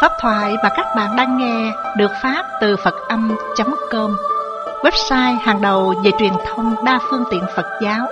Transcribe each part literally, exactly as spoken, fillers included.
Pháp thoại mà các bạn đang nghe được phát từ Phật Âm chấm com, website hàng đầu về truyền thông đa phương tiện Phật giáo.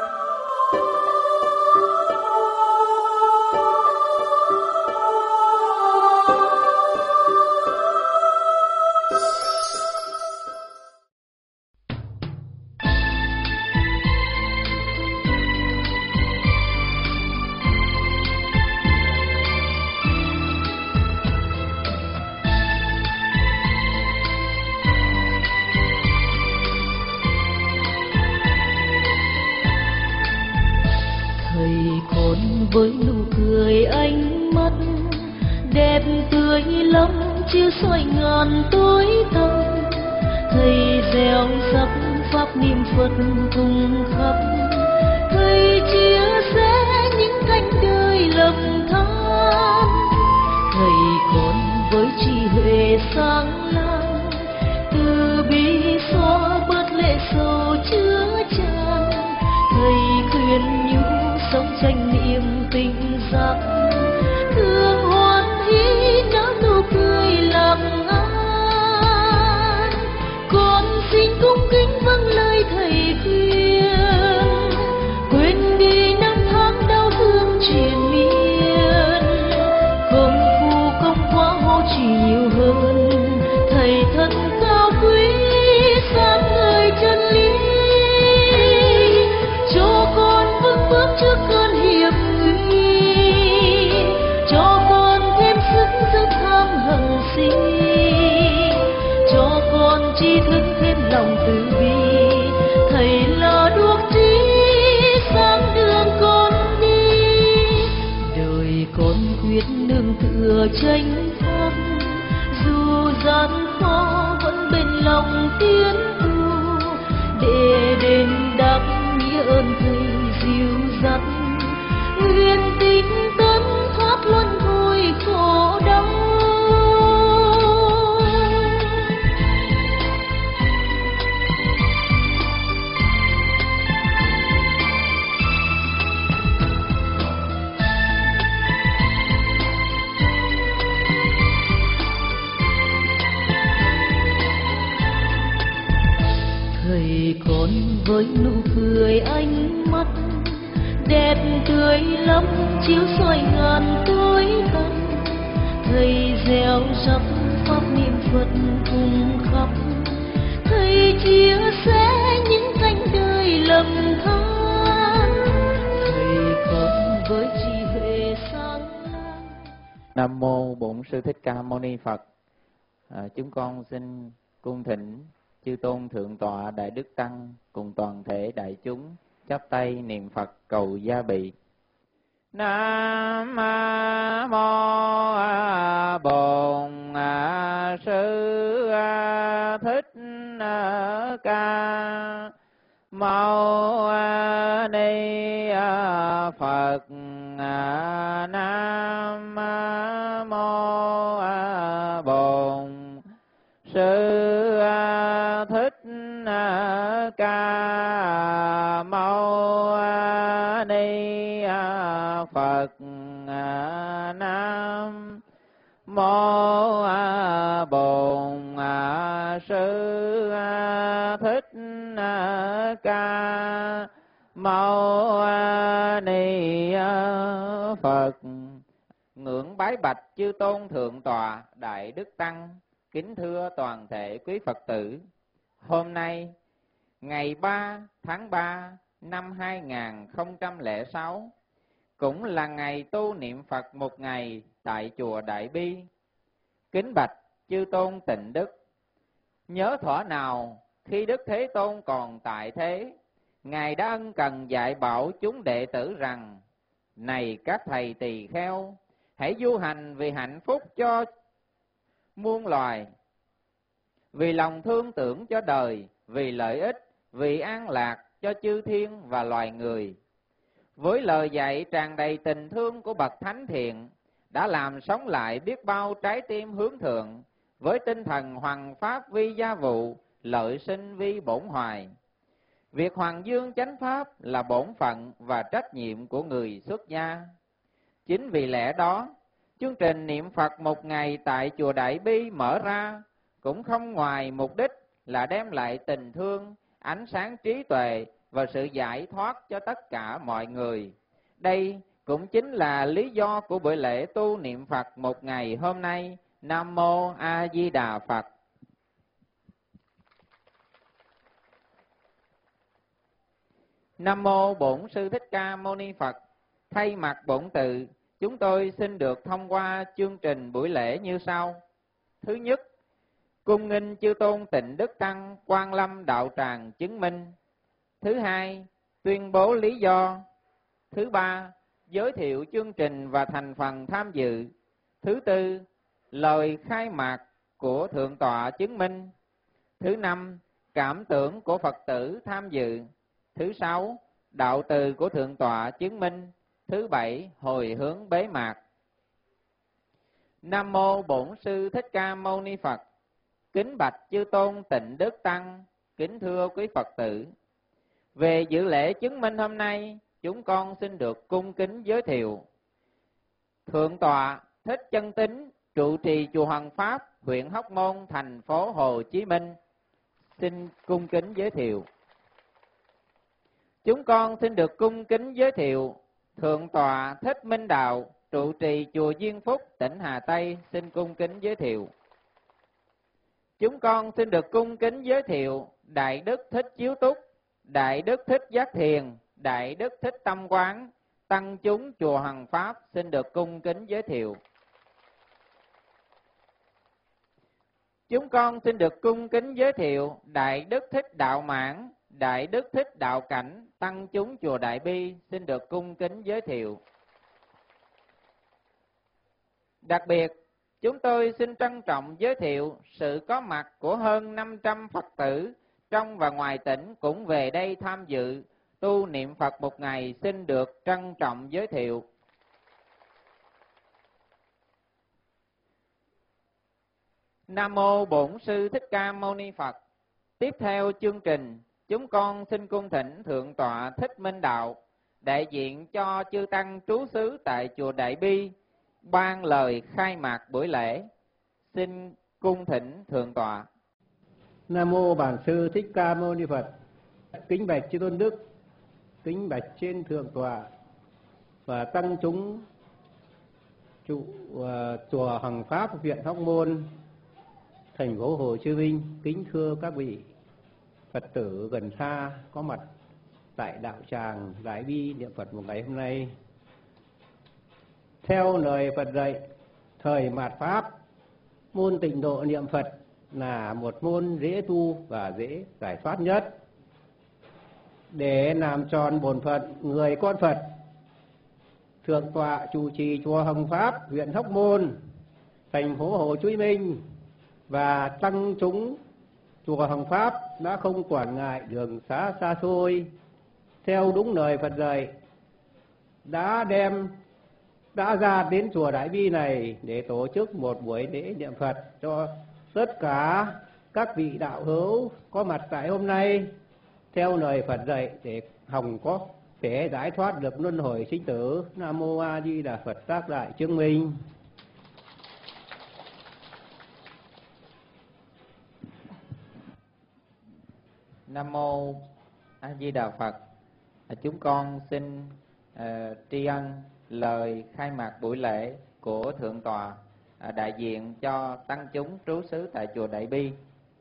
Với nụ cười ánh mắt đẹp tươi lắm chiếu soi ngàn tối tăm, thầy gieo rắc pháp niệm Phật cùng khắp, thầy chia sẻ những cánh đời lầm than, thầy còn với trí huệ sáng láng, từ bi xóa bớt lệ sầu chứa chan, thầy khuyên nhủ sống tranh niệm tình giác, thương hoan hỷ nở nụ cười làm an. Con xin cung kính vâng lời thầy khuyên, quên đi năm tháng đau thương triền miên, công phu công quá hô chỉ nhiều hơn, thầy thật cao quý sáng ngời chân lý, cho con vững bước trước cơn hiểm nguy, cho con thêm sức dứt tham hận si, cho con tri thức thêm lòng từ bi, thầy là đuốc trí sáng đường con đi, đời con quyết nương tựa chánh pháp, dù gian khó vẫn bên lòng tiến tu, để đền đáp nghĩa ơn thầy dìu dắt, nguyện tinh tấn thoát luân hồi khổ đau. Thầy con với nụ cười ánh mắt đẹp tươi lắm chiếu soi ngàn tối tăm, thầy gieo rắc pháp niệm Phật cùng khắp, thầy chia sẻ những cánh đời lầm than, thầy con với trí huệ sáng láng. Nam mô Bổn Sư Thích Ca Mâu Ni Phật. À, chúng con xin cung thỉnh chư tôn thượng tọa đại đức tăng cùng toàn thể đại chúng chắp tay niệm Phật cầu gia bị. Nam mô Bổn Sư Thích Ca Mâu Ni Phật. Nam mô Bổn Sư Thích Ca Mâu Ni Phật. Nam mô Bổn Sư Thích Ca Mâu Ni Phật. Ngưỡng bái bạch chư tôn thượng tọa đại đức tăng, kính thưa toàn thể quý Phật tử. Hôm nay ngày ba tháng ba năm hai nghìn không trăm lẻ sáu, cũng là ngày tu niệm Phật một ngày tại chùa Đại Bi. Kính bạch chư tôn tịnh đức, nhớ thuở nào khi Đức Thế Tôn còn tại thế, Ngài đã ân cần dạy bảo chúng đệ tử rằng: này các thầy tỳ kheo, hãy du hành vì hạnh phúc cho muôn loài, vì lòng thương tưởng cho đời, vì lợi ích, vì an lạc cho chư thiên và loài người. Với lời dạy tràn đầy tình thương của bậc thánh thiện, đã làm sống lại biết bao trái tim hướng thượng, với tinh thần hoằng pháp vi gia vụ, lợi sinh vi bổn hoài. Việc hoàng dương chánh pháp là bổn phận và trách nhiệm của người xuất gia. Chính vì lẽ đó, Chương trình niệm Phật một ngày tại chùa Đại Bi mở ra cũng không ngoài mục đích là đem lại tình thương, ánh sáng trí tuệ và sự giải thoát cho tất cả mọi người. Đây cũng chính là lý do của buổi lễ tu niệm Phật một ngày hôm nay. Nam Mô A Di Đà Phật. Nam Mô Bổn Sư Thích Ca Mâu Ni Phật. Thay mặt bổn tự, chúng tôi xin được thông qua chương trình buổi lễ như sau. Thứ nhất, cung nghênh chư tôn Tịnh Đức Tăng Quang Lâm Đạo Tràng chứng minh. Thứ hai, tuyên bố lý do. Thứ ba, giới thiệu chương trình và thành phần tham dự. Thứ tư, lời khai mạc của Thượng tọa chứng minh. Thứ năm, cảm tưởng của Phật tử tham dự. Thứ sáu, đạo từ của Thượng tọa chứng minh. Thứ bảy, hồi hướng bế mạc. Nam Mô Bổn Sư Thích Ca Mâu Ni Phật. Kính bạch chư tôn Tịnh Đức Tăng, kính thưa quý Phật tử. Về dự lễ chứng minh hôm nay, chúng con xin được cung kính giới thiệu. Thượng tọa Thích Chân Tín, trụ trì chùa Hoằng Pháp, huyện Hóc Môn, thành phố Hồ Chí Minh, xin cung kính giới thiệu. Chúng con xin được cung kính giới thiệu Thượng tọa Thích Minh Đạo, trụ trì chùa Duyên Phúc, tỉnh Hà Tây, xin cung kính giới thiệu. Chúng con xin được cung kính giới thiệu Đại Đức Thích Chiếu Túc, Đại Đức Thích Giác Thiền, Đại Đức Thích Tâm Quán, tăng chúng chùa Hoằng Pháp, xin được cung kính giới thiệu. Chúng con xin được cung kính giới thiệu Đại Đức Thích Đạo Mãn, Đại Đức Thích Đạo Cảnh, tăng chúng chùa Đại Bi, xin được cung kính giới thiệu. Đặc biệt, chúng tôi xin trân trọng giới thiệu sự có mặt của hơn năm trăm Phật tử trong và ngoài tỉnh cũng về đây tham dự tu niệm Phật một ngày, xin được trân trọng giới thiệu. Nam Mô Bổn Sư Thích Ca Mâu Ni Phật. Tiếp theo chương trình, chúng con xin cung thỉnh Thượng tọa Thích Minh Đạo, đại diện cho chư tăng trú xứ tại chùa Đại Bi, ban lời khai mạc buổi lễ. Xin cung thỉnh Thượng tọa. Nam Mô Bản Sư Thích Ca Mâu Ni Phật. Kính bạch chư tôn đức, kính bạch trên Thượng tọa và tăng chúng trụ uh, chùa Hoằng Pháp, huyện Hóc Môn, thành phố Hồ Chí Minh. Kính thưa các vị Phật tử gần xa có mặt tại đạo tràng Đại Bi niệm Phật một ngày hôm nay. Theo lời Phật dạy, thời mạt Pháp, môn tịnh độ niệm Phật là một môn dễ tu và dễ giải thoát nhất. Để làm tròn bổn phận người con Phật, Thượng tọa trụ trì chùa Hoằng Pháp, huyện Hóc Môn, thành phố Hồ Chí Minh và tăng chúng chùa Hoằng Pháp đã không quản ngại đường xá xa xôi, theo đúng lời Phật dạy, đã đem đã ra đến chùa Đại Bi này để tổ chức một buổi lễ niệm Phật cho tất cả các vị đạo hữu có mặt tại hôm nay, theo lời Phật dạy, để hòng có thể giải thoát được luân hồi sinh tử. Nam Mô A Di Đà Phật. Tác đại chứng minh. Nam Mô A Di Đà Phật. Chúng con xin uh, tri ân lời khai mạc buổi lễ của Thượng tọa uh, đại diện cho tăng chúng trú xứ tại chùa Đại Bi.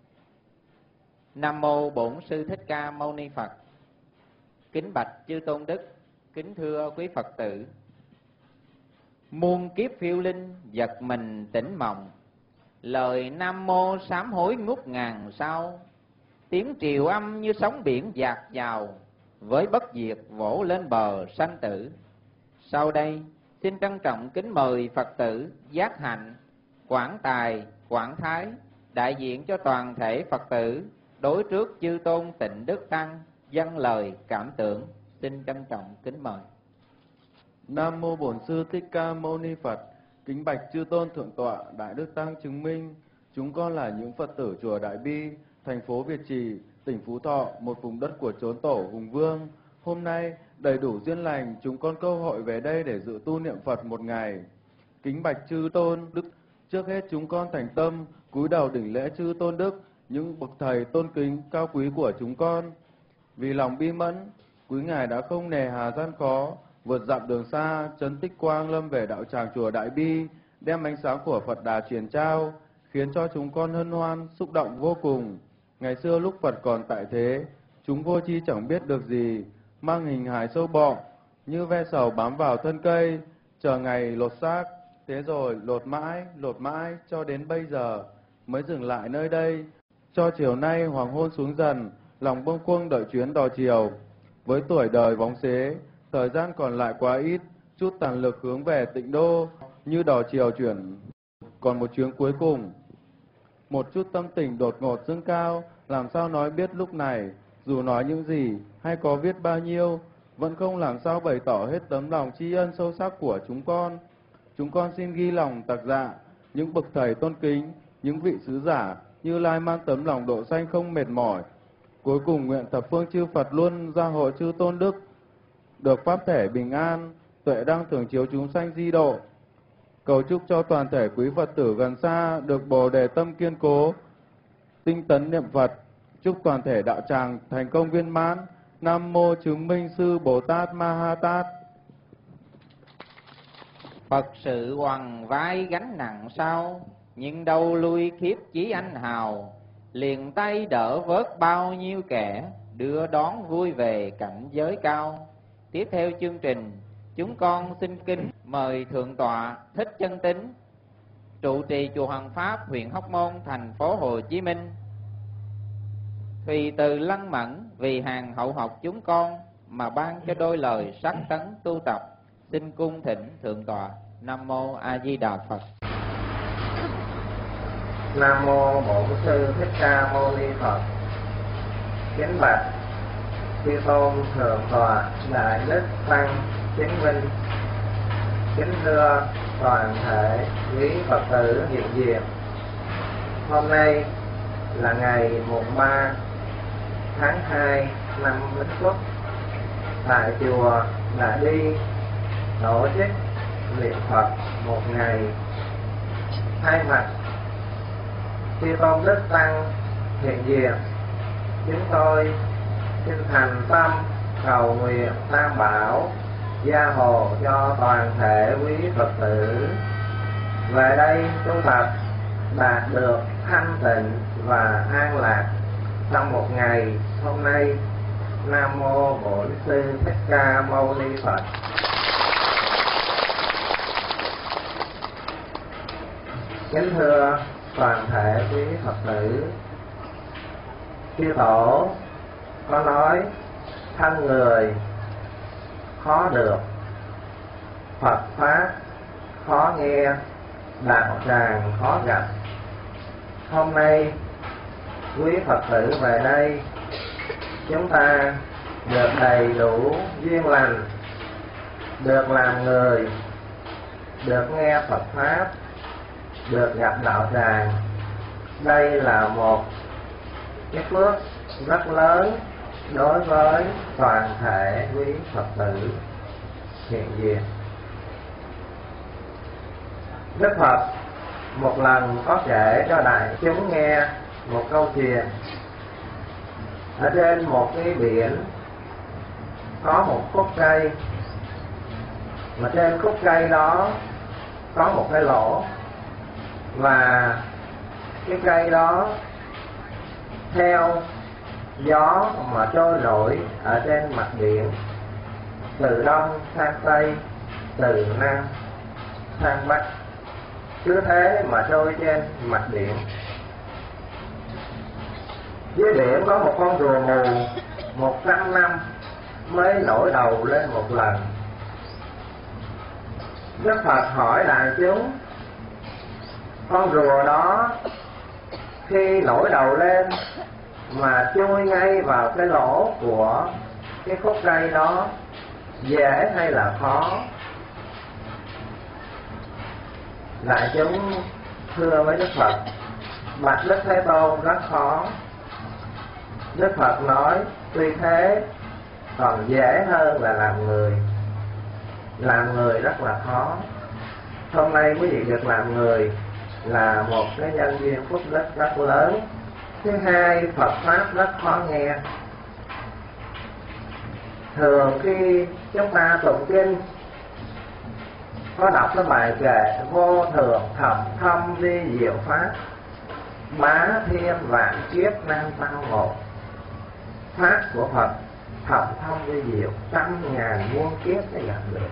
Nam Mô Bổn Sư Thích Ca Mâu Ni Phật. Kính bạch chư tôn đức, kính thưa quý Phật tử. Muôn kiếp phiêu linh giật mình tỉnh mộng, lời Nam Mô sám hối ngút ngàn sao. Tiếng triều âm như sóng biển dạt dào, với bất diệt vỗ lên bờ sanh tử. Sau đây xin trân trọng kính mời Phật tử Giác Hạnh, Quảng Tài, Quảng Thái, đại diện cho toàn thể Phật tử đối trước chư tôn Tịnh Đức Tăng dâng lời cảm tưởng. Xin trân trọng kính mời. Nam Mô Bổn Sư Thích Ca Mâu Ni Phật. Kính bạch chư tôn Thượng tọa, Đại Đức Tăng chứng minh, chúng con là những Phật tử chùa Đại Bi, thành phố Việt Trì, tỉnh Phú Thọ, một vùng đất của chốn tổ Hùng Vương. Hôm nay đầy đủ duyên lành, chúng con cơ hội về đây để dự tu niệm Phật một ngày. kính bạch chư tôn đức. Trước hết chúng con thành tâm cúi đầu đỉnh lễ chư tôn đức, những bậc thầy tôn kính cao quý của chúng con. Vì lòng bi mẫn, quý ngài đã không nề hà gian khó, vượt dặm đường xa, trấn Tích Quang lâm về đạo tràng chùa Đại Bi, đem ánh sáng của Phật Đà truyền trao, khiến cho chúng con hân hoan, xúc động vô cùng. Ngày xưa lúc Phật còn tại thế, chúng vô tri chẳng biết được gì, mang hình hài sâu bọ, như ve sầu bám vào thân cây, chờ ngày lột xác. Thế rồi lột mãi, lột mãi cho đến bây giờ mới dừng lại nơi đây. Cho chiều nay hoàng hôn xuống dần, lòng bâng khuâng đợi chuyến đò chiều. Với tuổi đời bóng xế, thời gian còn lại quá ít, chút tàn lực hướng về Tịnh Đô, như đò chiều chuyển còn một chuyến cuối cùng. Một chút tâm tình đột ngột dâng cao, làm sao nói biết lúc này, dù nói những gì hay có viết bao nhiêu, vẫn không làm sao bày tỏ hết tấm lòng tri ân sâu sắc của chúng con. Chúng con xin ghi lòng tạc dạ, những bậc thầy tôn kính, những vị sứ giả, Như Lai mang tấm lòng độ sanh không mệt mỏi. Cuối cùng nguyện thập phương chư Phật luôn gia hộ chư tôn đức, được pháp thể bình an, tuệ đăng thường chiếu chúng sanh di độ. Cầu chúc cho toàn thể quý Phật tử gần xa được Bồ đề tâm kiên cố, tinh tấn niệm Phật. Chúc toàn thể đạo tràng thành công viên mãn. Nam mô chứng minh sư Bồ Tát Ma Ha Tát. Phật sự hoằng vai gánh nặng sao, nhưng đâu lui khiếp chí anh hào. Liền tay đỡ vớt bao nhiêu kẻ, đưa đón vui về cảnh giới cao. Tiếp theo chương trình, chúng con xin kính mời Thượng tọa Thích Chân Tín, trụ trì chùa Hoàng Pháp, huyện Hóc Môn, thành phố Hồ Chí Minh, Thùy từ lăng mẫn vì hàng hậu học chúng con mà ban cho đôi lời sắc tấn tu tập. Xin cung thỉnh Thượng tọa. Nam mô A Di Đà Phật. Nam mô Bổn Sư Thích Ca Mâu Ni Phật. Kính bạch chư tôn thượng tọa đại đức tăng chứng minh, kính thưa toàn thể quý Phật tử hiện diện. Hôm nay là ngày mùng ba tháng hai năm Bính Tuất, tại chùa Đại Bi tổ chức niệm Phật một ngày. Thay mặt chư tôn đức tăng hiện diện, chúng tôi xin thành tâm cầu nguyện Tam Bảo gia hộ cho toàn thể quý Phật tử về đây tu tập đạt được thanh tịnh và an lạc trong một ngày hôm nay. Nam mô Bổn Sư Thích Ca Mâu Ni Phật. Kính thưa toàn thể quý Phật tử, chư tổ có nói thân người khó được, Phật pháp khó nghe, đạo tràng khó gặp. Hôm nay quý Phật tử về đây, chúng ta được đầy đủ duyên lành, được làm người, được nghe Phật pháp, được gặp đạo tràng. Đây là một cái phước rất lớn đối với toàn thể quý Phật tử hiện diện. Đức Phật một lần có kể cho đại chúng nghe một câu chuyện. Ở trên một cái biển có một khúc cây, mà trên khúc cây đó có một cái lỗ, và cái cây đó theo gió mà trôi nổi ở trên mặt biển, từ đông sang tây, từ nam sang bắc, cứ thế mà trôi trên mặt biển. Dưới biển có một con rùa mù một trăm năm mới nổi đầu lên một lần. Đức Phật hỏi đại chúng, con rùa đó khi nổi đầu lên mà chui ngay vào cái lỗ của cái khúc cây đó, dễ hay là khó? Đại chúng thưa với Đức Phật, bạch Đức Thế Tôn, rất khó. Đức Phật nói, tuy thế còn dễ hơn là làm người. Làm người rất là khó. hôm nay quý vị được làm người là một cái nhân duyên phúc đức rất lớn. Thứ hai, Phật pháp rất khó nghe. Thường khi chúng ta tụng kinh có đọc cái bài kệ vô thường thập thâm vi diệu pháp, bá thiên vạn kiếp nan tao ngộ. Pháp của Phật thập thâm vi diệu, trăm ngàn muôn kiếp để gặp được.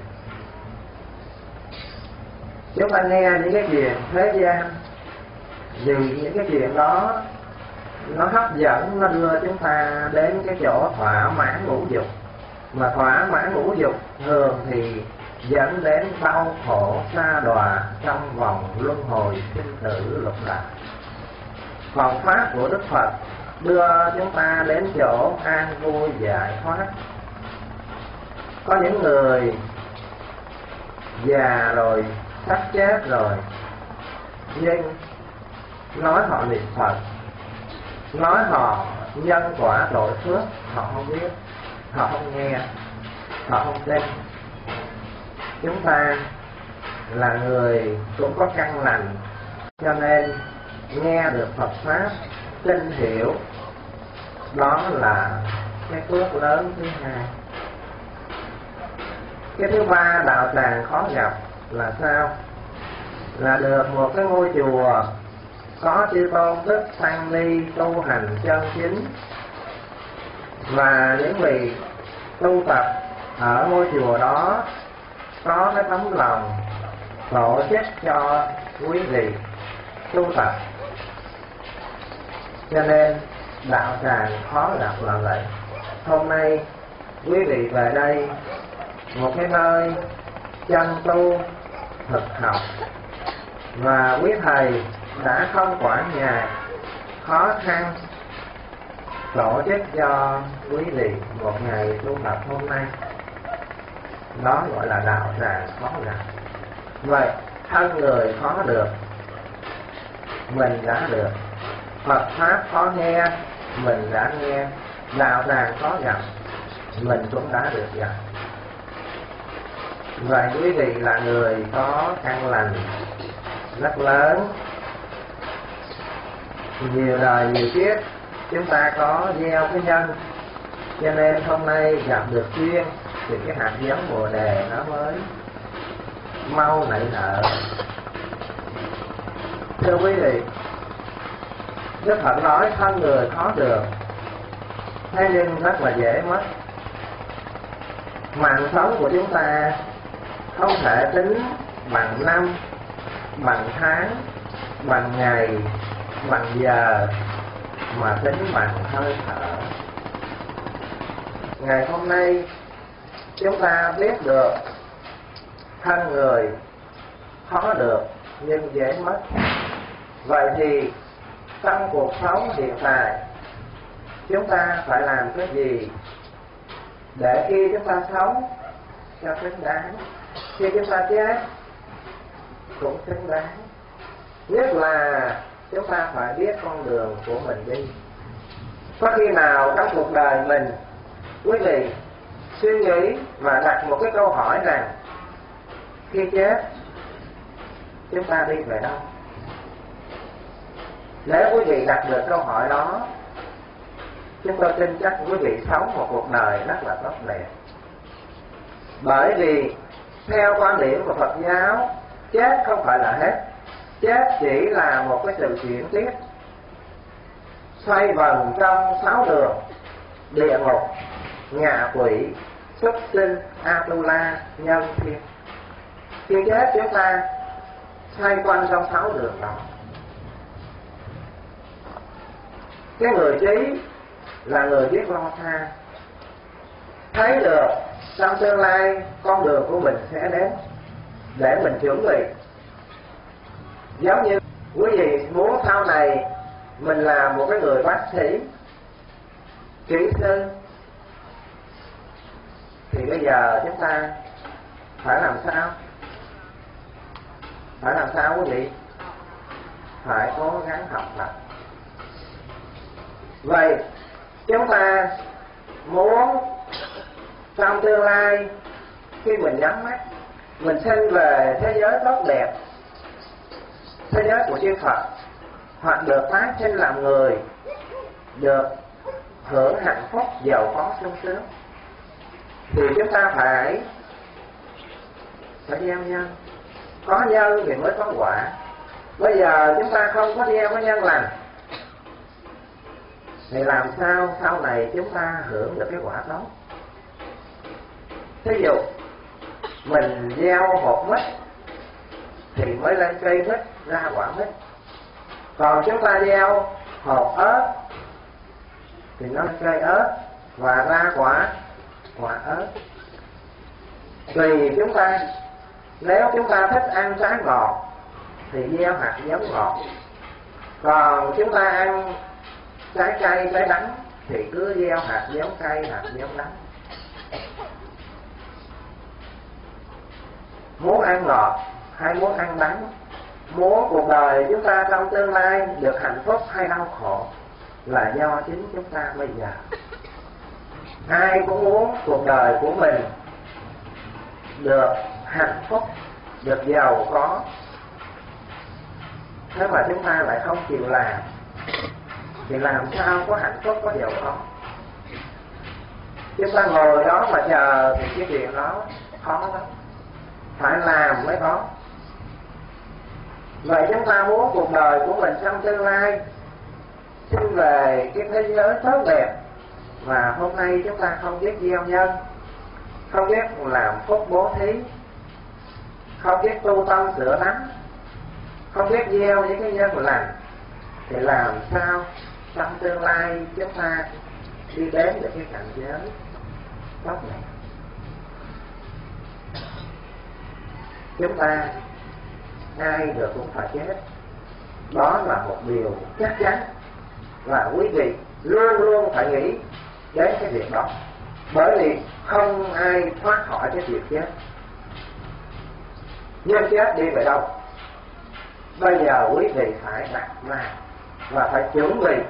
Chúng ta nghe những cái chuyện thế gian, vì những cái chuyện đó nó hấp dẫn, nó đưa chúng ta đến cái chỗ thỏa mãn ngũ dục. Mà thỏa mãn ngũ dục thường thì dẫn đến đau khổ sa đọa trong vòng luân hồi sinh tử lục đạo. Còn pháp của Đức Phật đưa chúng ta đến chỗ an vui giải thoát. Có những người già rồi, sắp chết rồi, nhưng nói họ niệm Phật, nói họ nhân quả tội phước, họ không biết, họ không nghe, họ không tin. Chúng ta là người cũng có căn lành, cho nên nghe được Phật pháp, tin hiểu, đó là cái phước lớn thứ hai. Cái thứ ba, đạo tràng khó gặp là sao? Là được một cái ngôi chùa có chư tôn đức tăng ni tu hành chân chính, và những vị tu tập ở ngôi chùa đó có cái tấm lòng tổ chức cho quý vị tu tập. Cho nên đạo tràng khó gặp là vậy. Hôm nay quý vị về đây, một cái nơi chân tu thực học, và quý thầy đã không quản ngại khó khăn tổ chức cho quý vị một ngày tu tập hôm nay. Đó gọi là đạo tràng khó gặp. Vậy thân người khó được, mình đã được. Phật pháp khó nghe, mình đã nghe. Đạo tràng khó gặp, mình cũng đã được gặp. Vậy quý vị là người có căn lành rất lớn, nhiều đời nhiều kiếp chúng ta có gieo cái nhân, cho nên hôm nay gặp được duyên thì cái hạt giống bồ đề nó mới mau nảy nở. Thưa quý vị, Đức Phật nói thân người khó được, thế nhưng rất là dễ mất. Mạng sống của chúng ta không thể tính bằng năm, bằng tháng, bằng ngày, bằng giờ, mà tính bằng hơi thở. Ngày hôm nay chúng ta biết được thân người khó được nhưng dễ mất. Vậy thì trong cuộc sống hiện tại chúng ta phải làm cái gì để khi chúng ta sống cho xứng đáng, khi chúng ta chết cũng xứng đáng? Nhất là chúng ta phải biết con đường của mình đi. Có khi nào trong cuộc đời mình quý vị suy nghĩ và đặt một cái câu hỏi rằng khi chết chúng ta đi về đâu? Nếu quý vị đặt được câu hỏi đó, chúng tôi tin chắc quý vị sống một cuộc đời rất là tốt đẹp. Bởi vì theo quan điểm của Phật giáo, chết không phải là hết. Chết chỉ là một cái sự chuyển tiếp xoay vần trong sáu đường: địa ngục, ngạ quỷ, súc sinh, Atula, nhân thiên. Khi chết chúng ta xoay quanh trong sáu đường đó. Cái người trí là người biết lo xa, thấy được trong tương lai con đường của mình sẽ đến để mình chuẩn bị. Giống như quý vị muốn sau này mình là một cái người bác sĩ, kỹ sư, thì bây giờ chúng ta phải làm sao? Phải làm sao quý vị? Phải cố gắng học tập. Vậy chúng ta muốn trong tương lai khi mình nhắm mắt mình sinh về thế giới tốt đẹp, thế giới của chư Phật, hoặc được tái sinh làm người, được hưởng hạnh phúc giàu có sung sướng, thì chúng ta phải phải gieo nhân. Có nhân thì mới có quả. Bây giờ chúng ta không có gieo cái nhân lành thì làm sao sau này chúng ta hưởng được cái quả tốt? Thí dụ mình gieo hột mít thì mới lên cây mít, ra quả mít. Còn chúng ta gieo hột ớt thì nó lên cây ớt và ra quả quả ớt. Tùy chúng ta. Nếu chúng ta thích ăn trái ngọt thì gieo hạt giống ngọt. Còn chúng ta ăn trái cây, trái đắng thì cứ gieo hạt giống cây, hạt giống đắng. Muốn ăn ngọt hay muốn ăn đắng, muốn cuộc đời chúng ta trong tương lai được hạnh phúc hay đau khổ là do chính chúng ta bây giờ. Ai cũng muốn cuộc đời của mình được hạnh phúc, được giàu có. Thế mà chúng ta lại không chịu làm thì làm sao có hạnh phúc, có giàu có? Chúng ta ngồi đó mà chờ thì cái chuyện đó khó lắm, phải làm mới có. Vậy chúng ta muốn cuộc đời của mình trong tương lai sinh về cái thế giới tốt đẹp, mà hôm nay chúng ta không biết gieo nhân, không biết làm phúc bố thí, không biết tu tâm sửa lắng, không biết gieo những cái nhân lành, thì làm sao trong tương lai chúng ta đi đến được cái cảnh giới tốt này? Chúng ta ai được cũng phải chết. Đó là một điều chắc chắn, và quý vị luôn luôn phải nghĩ đến cái việc đó, bởi vì không ai thoát khỏi cái việc chết. Nhưng chết đi về đâu? Bây giờ quý vị phải đặt ra và phải chuẩn bị.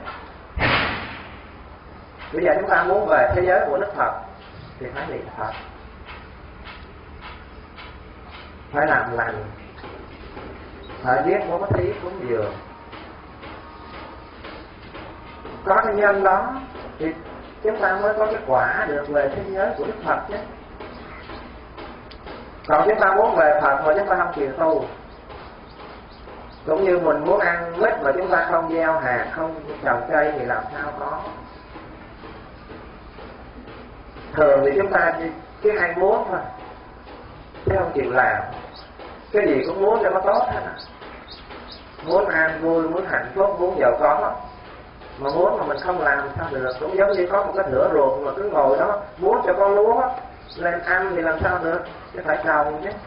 Bây giờ chúng ta muốn về thế giới của Đức Phật thì phải niệm Phật, phải làm lành, phải biết bố thí cúng dường. Có cái nhân đó thì chúng ta mới có cái quả được về thế giới của Đức Phật chứ. Còn chúng ta muốn về Phật mà chúng ta không chịu tu, cũng như mình muốn ăn mít mà chúng ta không gieo hạt, không trồng cây thì làm sao có. Thường thì chúng ta chỉ hay muốn thôi, chứ không chịu làm. Cái gì cũng muốn cho nó tốt hết à. Muốn an vui, muốn hạnh phúc, muốn giàu có, mà muốn mà mình không làm sao được. Cũng giống như có một cái thửa ruộng mà cứ ngồi đó muốn cho con lúa lên ăn thì làm sao được, chứ phải trồng chứ,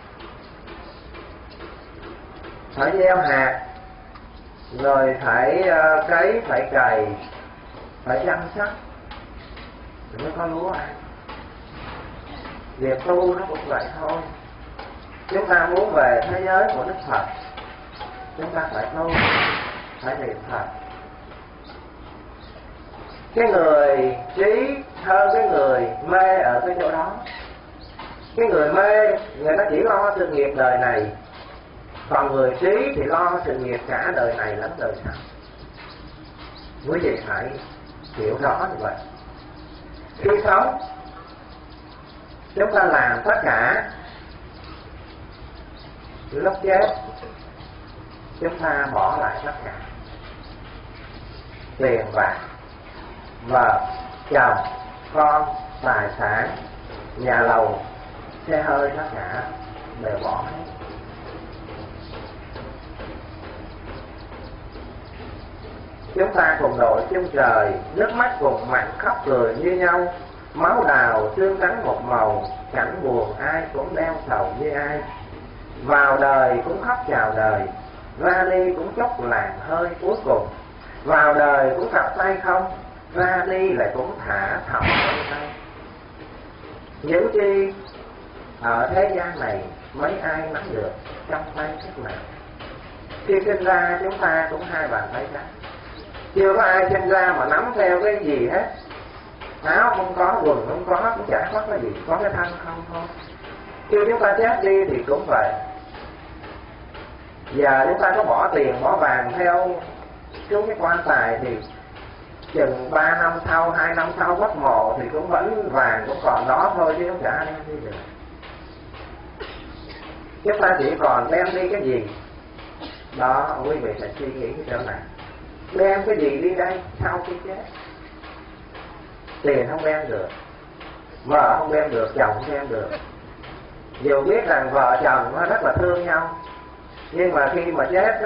phải gieo hạt, rồi phải uh, cấy, phải cày, phải chăm sóc thì mới có lúa ăn. Việc tu nó cũng vậy thôi. Chúng ta muốn về thế giới của Đức Phật, chúng ta phải tu, phải niệm Phật. Cái người trí hơn cái người mê ở cái chỗ đó. Cái người mê, người ta chỉ lo sự nghiệp đời này, còn người trí thì lo sự nghiệp cả đời này lẫn đời sau. Quý vị phải hiểu rõ như vậy. Khi sống, chúng ta làm tất cả. Lúc chết, chúng ta bỏ lại tất cả. Tiền bạc, vợ, chồng, con, tài sản, nhà lầu, xe hơi, tất cả đều bỏ hết. Chúng ta cùng đội chung trời, nước mắt cùng mặt khóc cười như nhau, máu đào xương trắng một màu, cảnh buồn ai cũng đeo sầu như ai. Vào đời cũng khóc chào đời, ra đi cũng chốc làn hơi cuối cùng. Vào đời cũng cặp tay không, ra đi lại cũng thả thỏng đôi tay. Những chi ở thế gian này mấy ai nắm được trong tay sức nào. Khi sinh ra chúng ta cũng hai bàn tay trắng, chưa có ai sinh ra mà nắm theo cái gì hết. Áo không có, quần không có, cũng chả có cái gì, có cái thân không thôi. Khi chúng ta chết đi thì cũng vậy. Giờ chúng ta có bỏ tiền bỏ vàng theo xuống cái quan tài thì chừng ba năm sau, hai năm sau mất mộ thì cũng vẫn vàng cũng còn đó thôi, chứ không chả đem đi được. Chúng ta chỉ còn đem đi cái gì đó, quý vị phải suy nghĩ cái chỗ này. Đem cái gì đi đây sau khi chết? Tiền không đem được, vợ không đem được, chồng không đem được. Dù biết rằng vợ chồng nó rất là thương nhau, nhưng mà khi mà chết đó,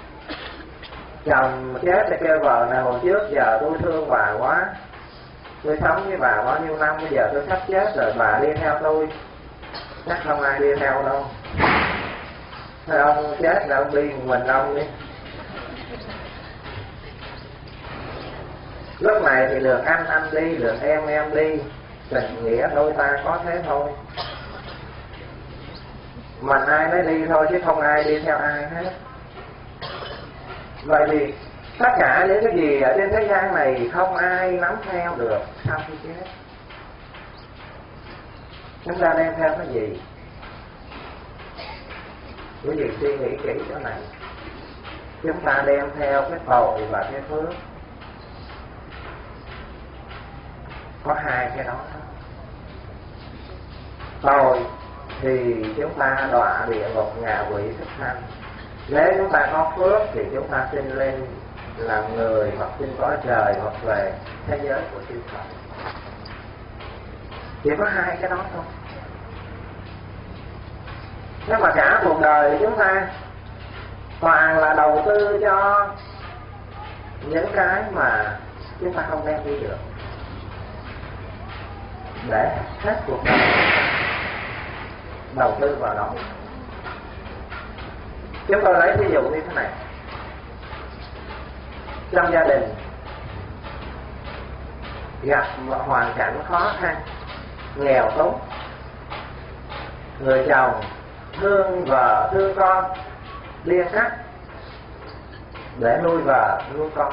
chồng chết thì kêu vợ này, hồi trước giờ tôi thương bà quá, tôi sống với bà bao nhiêu năm, bây giờ tôi sắp chết rồi, bà đi theo tôi. Chắc không ai đi theo đâu. Thôi ông chết là ông đi một mình ông đi. Lúc này thì được anh anh đi, được em em đi, tình nghĩa đôi ta có thế thôi. Mà ai mới đi thôi chứ không ai đi theo ai hết. Vậy thì tất cả những cái gì ở trên thế gian này không ai nắm theo được sau khi chết. Chúng ta đem theo cái gì? Quý vị suy nghĩ kỹ chỗ này. Chúng ta đem theo cái tội và cái phước. Có hai cái đó. Tội thì chúng ta đọa địa ngục ngạ quỷ xuất sanh. Nếu chúng ta có phước thì chúng ta sinh lên làm người, hoặc sinh cõi trời, hoặc về thế giới của siêu Phật. Chỉ có hai cái đó thôi. Nhưng mà cả cuộc đời chúng ta toàn là đầu tư cho những cái mà chúng ta không đem đi được, để hết cuộc đời đầu tư vào đó. Chúng tôi lấy ví dụ như thế này. Trong gia đình gặp một hoàn cảnh khó khăn, nghèo túng, người chồng thương vợ thương con, liên cắt để nuôi vợ nuôi con.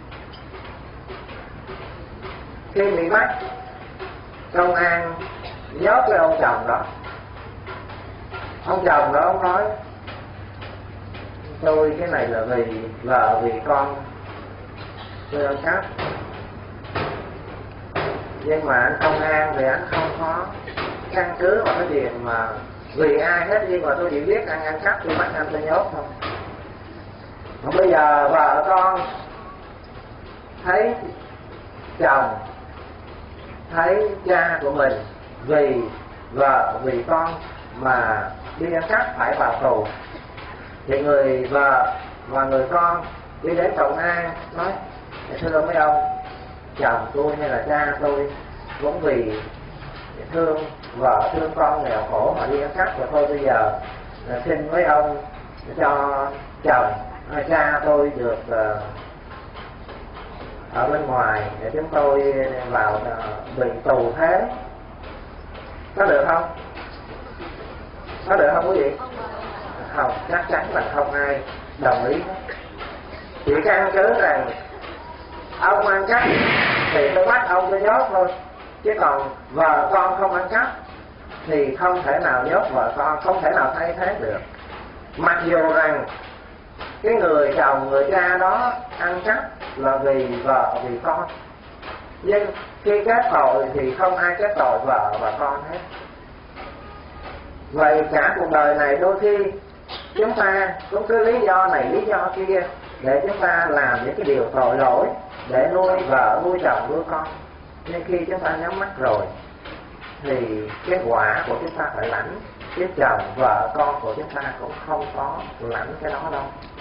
Khi bị bắt, công an nhốt cái ông chồng đó. Ông chồng đó ông nói tôi cái này là vì vợ vì con tôi ăn cắp, nhưng mà anh công an thì anh không có căn cứ vào cái chuyện mà vì ai hết, nhưng mà tôi chỉ biết ăn ăn cắp tôi bắt anh tôi nhốt thôi. Còn bây giờ vợ con thấy chồng thấy cha của mình vì vợ vì con mà đi ăn cắp phải vào tù, thì người vợ và người con đi đến công an nói thưa mấy ông, chồng tôi hay là cha tôi cũng vì thương vợ thương con nghèo khổ mà đi ăn cắp, rồi thôi bây giờ xin mấy ông cho chồng hay cha tôi được uh, ở bên ngoài để chúng tôi vào uh, bị tù thế. Có được không? Có được không quý vị? Không, chắc chắn là không ai đồng ý. Chỉ căn cứ rằng ông ăn cắp thì tôi bắt ông tôi nhốt thôi, chứ còn vợ con không ăn cắp thì không thể nào nhốt vợ con, không thể nào thay thế được. Mặc dù rằng cái người chồng người cha đó ăn cắp là vì vợ vì con, nhưng khi kết tội thì không ai kết tội vợ và con hết. Vậy cả cuộc đời này đôi khi chúng ta cũng cứ lý do này lý do kia để chúng ta làm những cái điều tội lỗi để nuôi vợ nuôi chồng nuôi con, nhưng khi chúng ta nhắm mắt rồi thì cái quả của chúng ta phải lãnh, chứ chồng vợ con của chúng ta cũng không có lãnh cái đó đâu.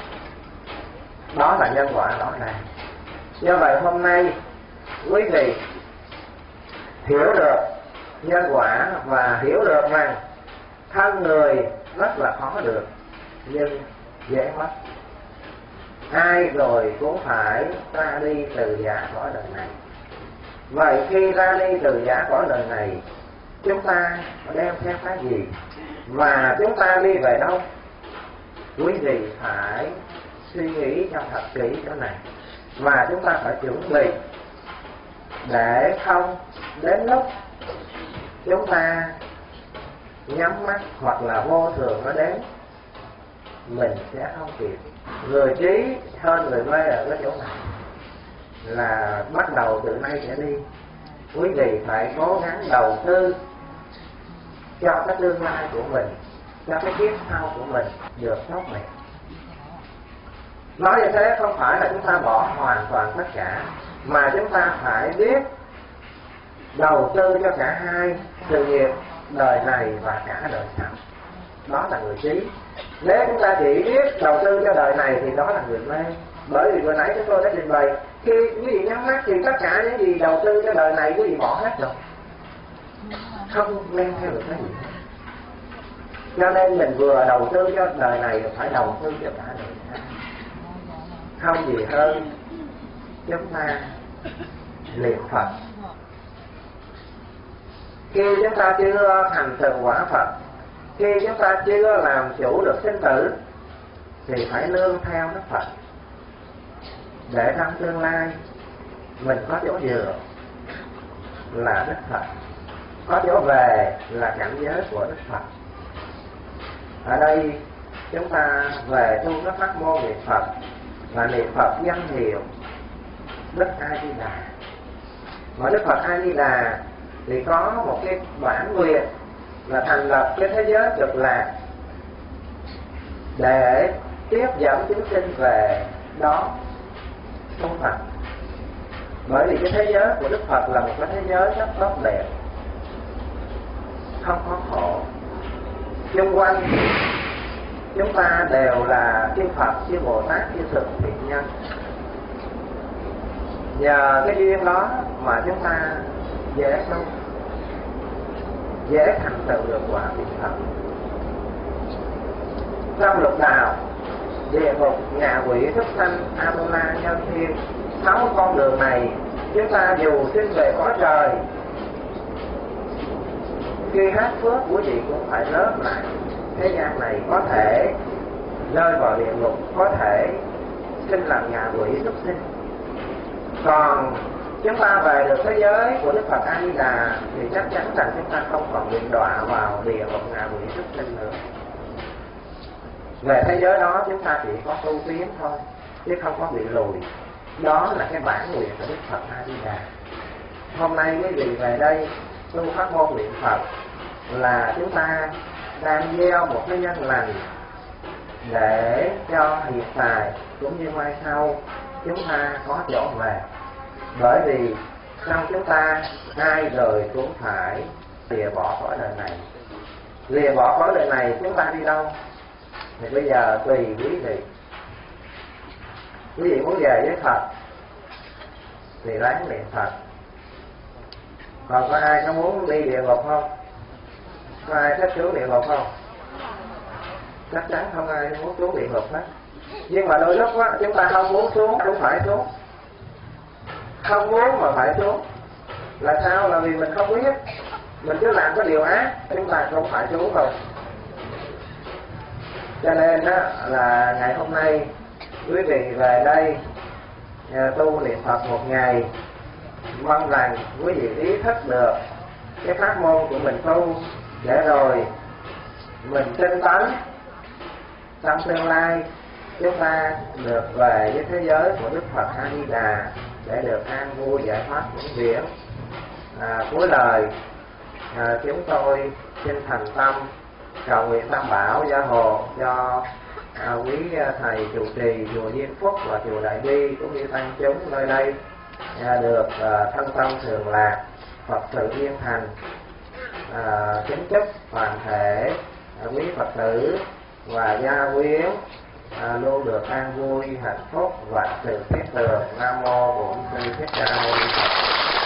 Đó là nhân quả rõ ràng. Do vậy hôm nay quý vị hiểu được nhân quả và hiểu được rằng thân người rất là khó được nhưng dễ mất. Ai rồi cũng phải ra đi từ giả cõi đời này. Vậy khi ra đi từ giả cõi đời này, chúng ta đem theo cái gì và chúng ta đi về đâu? Quý vị phải suy nghĩ cho thật kỹ chỗ này, và chúng ta phải chuẩn bị để không đến lúc chúng ta nhắm mắt hoặc là vô thường nó đến, mình sẽ không kịp. Người trí hơn người mê ở cái chỗ này, là bắt đầu từ nay trở đi quý vị phải cố gắng đầu tư cho cái tương lai của mình, cho cái kiếp sau của mình được tốt đẹp. Nói như thế không phải là chúng ta bỏ hoàn toàn tất cả, mà chúng ta phải biết đầu tư cho cả hai sự nghiệp đời này và cả đời sau. Đó là người trí. Nếu chúng ta chỉ biết đầu tư cho đời này thì đó là người mê. Bởi vì vừa nãy chúng tôi đã trình bày, khi quý vị nhắm mắt thì tất cả những gì đầu tư cho đời này quý vị bỏ hết rồi, không men theo được cái gì. Cho nên mình vừa đầu tư cho đời này phải đầu tư cho cả đời sau. Không gì hơn chúng ta niệm Phật. Khi chúng ta chưa thành tựu quả Phật, khi chúng ta chưa làm chủ được sinh tử, thì phải nương theo Đức Phật, để trong tương lai mình có chỗ dựa là Đức Phật, có chỗ về là cảnh giới của Đức Phật. Ở đây chúng ta về tu cái pháp môn niệm Phật và niệm Phật danh hiệu Đức A Di Đà. Mà Đức Phật A Di Đà thì có một cái bản nguyện là thành lập cái thế giới cực lạc để tiếp dẫn chúng sinh về đó tu Phật. Bởi vì cái thế giới của Đức Phật là một cái thế giới rất tốt đẹp, không có khổ. Xung quanh chúng ta đều là chư Phật, chư Bồ Tát, chư Thượng Thiện Nhân. Nhờ cái duyên đó mà chúng ta dễ tu, dễ thành tựu được quả vị Phật. Trong lục đạo, địa ngục, ngạ quỷ, súc sanh, A-tu-la, nhân thiên, sáu con đường này chúng ta dù sinh về cõi trời, khi hết phước của chị cũng phải rớt lại thế gian này, có thể rơi vào địa ngục, có thể sinh làm ngạ quỷ, súc sinh. Còn chúng ta về được thế giới của Đức Phật A Di Đà thì chắc chắn rằng chúng ta không còn bị đọa vào địa ngục, ngạ quỷ, súc sinh nữa. Về thế giới đó chúng ta chỉ có tu tiến thôi, chứ không có bị lùi. Đó là cái bản nguyện của Đức Phật A Di Đà. Hôm nay quý vị về đây tu pháp môn niệm Phật là chúng ta đang gieo một cái nhân lành để cho hiện tại cũng như mai sau chúng ta có chỗ về. Bởi vì trong chúng ta ai rồi cũng phải lìa bỏ cõi đời này. Lìa bỏ cõi đời này chúng ta đi đâu? Thì bây giờ tùy quý vị. Quý vị muốn về với Phật thì ráng niệm Phật. Còn có ai có muốn đi địa ngục không? Có ai thích xuống địa ngục không? Chắc chắn không ai muốn xuống địa ngục hết. Nhưng mà đôi lúc á, chúng ta không muốn xuống cũng phải xuống. Không muốn mà phải xuống. Là sao? Là vì mình không biết. Mình cứ làm cái điều ác, chúng ta không phải xuống rồi. Cho nên đó là ngày hôm nay quý vị về đây tu niệm Phật một ngày, mong rằng quý vị ý thức được cái pháp môn của mình tu, để rồi mình tinh tấn trong tương lai chúng ta được về với thế giới của Đức Phật A Di Đà để được an vui giải thoát vĩnh viễn. À, cuối lời à, chúng tôi xin thành tâm cầu nguyện tam bảo gia hộ cho à, quý thầy trụ trì chùa Diên Phúc và chùa Đại Bi cũng như tăng chúng nơi đây à, được à, thân tâm thường lạc, Phật sự yên thành. À, kính chúc toàn thể à, quý Phật tử và gia quyến à, luôn được an vui, hạnh phúc và sự thiết tường. Nam mô Bổn Sư Thích Ca Mâu Ni Phật.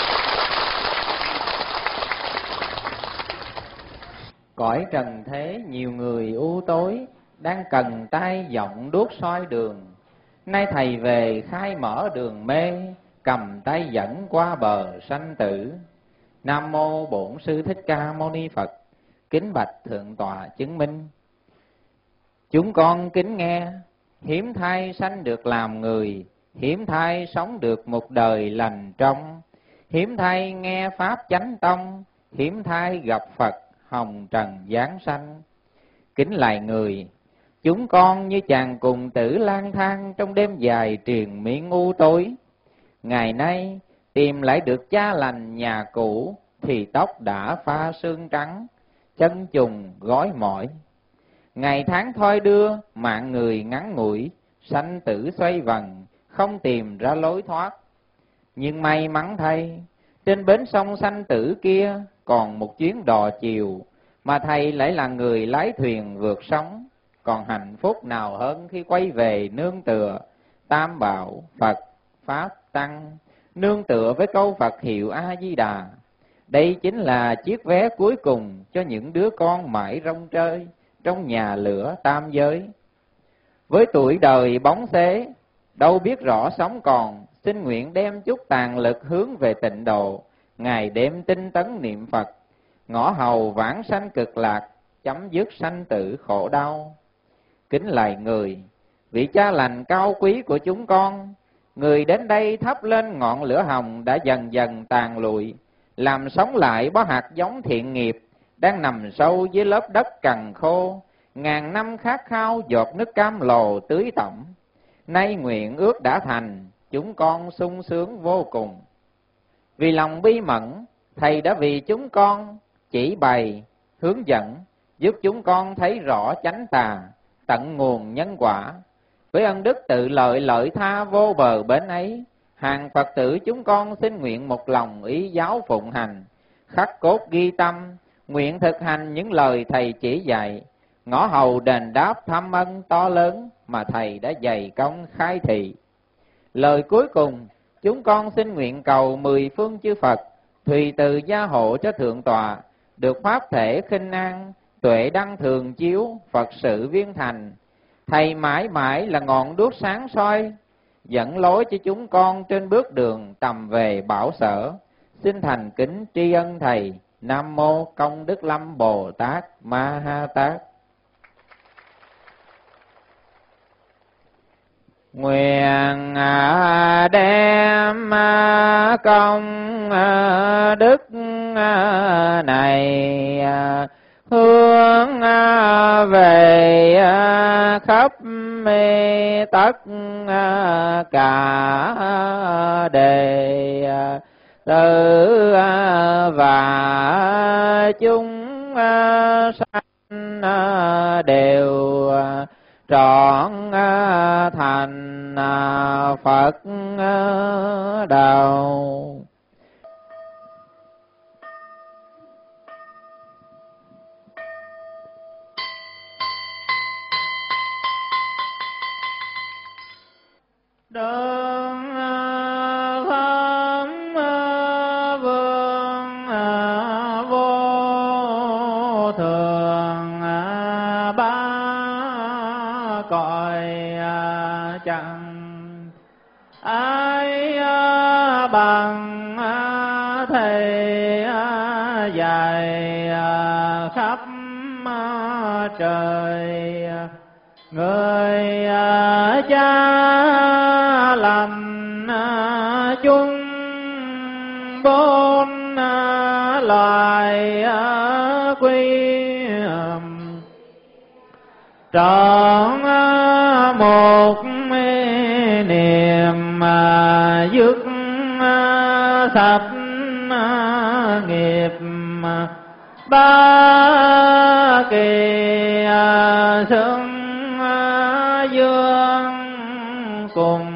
Cõi trần thế nhiều người u tối, đang cần tay giọng đuốc soi đường. Nay thầy về khai mở đường mê, cầm tay dẫn qua bờ sanh tử. Nam mô Bổn Sư Thích Ca Mâu Ni Phật. Kính bạch thượng tọa chứng minh. Chúng con kính nghe, hiếm thai sanh được làm người, hiếm thai sống được một đời lành trong, hiếm thai nghe pháp chánh tông, hiếm thai gặp Phật hồng trần giáng sanh. Kính lạy người, chúng con như chàng cùng tử lang thang trong đêm dài triền miên u tối. Ngày nay tìm lại được cha lành nhà cũ, thì tóc đã pha sương trắng, chân trùng gói mỏi. Ngày tháng thoi đưa, mạng người ngắn ngủi, sanh tử xoay vần, không tìm ra lối thoát. Nhưng may mắn thay, trên bến sông sanh tử kia còn một chuyến đò chiều, mà thầy lại là người lái thuyền vượt sóng. Còn hạnh phúc nào hơn khi quay về nương tựa Tam Bảo Phật Pháp Tăng, nương tựa với câu Phật hiệu A Di Đà. Đây chính là chiếc vé cuối cùng cho những đứa con mãi rong chơi trong nhà lửa tam giới. Với tuổi đời bóng xế, đâu biết rõ sống còn, xin nguyện đem chút tàn lực hướng về tịnh độ, ngày đêm tinh tấn niệm Phật, ngõ hầu vãng sanh cực lạc, chấm dứt sanh tử khổ đau. Kính lạy người, vị cha lành cao quý của chúng con, người đến đây thắp lên ngọn lửa hồng đã dần dần tàn lụi, làm sống lại bó hạt giống thiện nghiệp đang nằm sâu dưới lớp đất cằn khô, ngàn năm khát khao giọt nước cam lồ tưới tẩm. Nay nguyện ước đã thành, chúng con sung sướng vô cùng. Vì lòng bi mẫn, thầy đã vì chúng con chỉ bày, hướng dẫn, giúp chúng con thấy rõ chánh tà, tận nguồn nhân quả. Với ân đức tự lợi lợi tha vô bờ bến ấy, hàng Phật tử chúng con xin nguyện một lòng ý giáo phụng hành, khắc cốt ghi tâm, nguyện thực hành những lời thầy chỉ dạy, ngõ hầu đền đáp thâm ân to lớn mà thầy đã dày công khai thị. Lời cuối cùng, chúng con xin nguyện cầu mười phương chư Phật tùy từ gia hộ cho thượng tọa, được pháp thể khinh an, tuệ đăng thường chiếu, Phật sự viên thành. Thầy mãi mãi là ngọn đuốc sáng soi, dẫn lối cho chúng con trên bước đường tầm về bảo sở. Xin thành kính tri ân thầy. Nam mô Công Đức Lâm Bồ Tát Ma Ha Tát. Nguyện đem công đức này hướng về khắp tất cả đề tử và chúng sanh đều trọn thành Phật đạo. Đường thắng vương vô thường ba cõi chẳng ai bằng thầy dài khắp trời. Người cha lành chung bốn loài quy, trọn một niềm dứt sạch nghiệp. Ba kỳ xưng dương cùng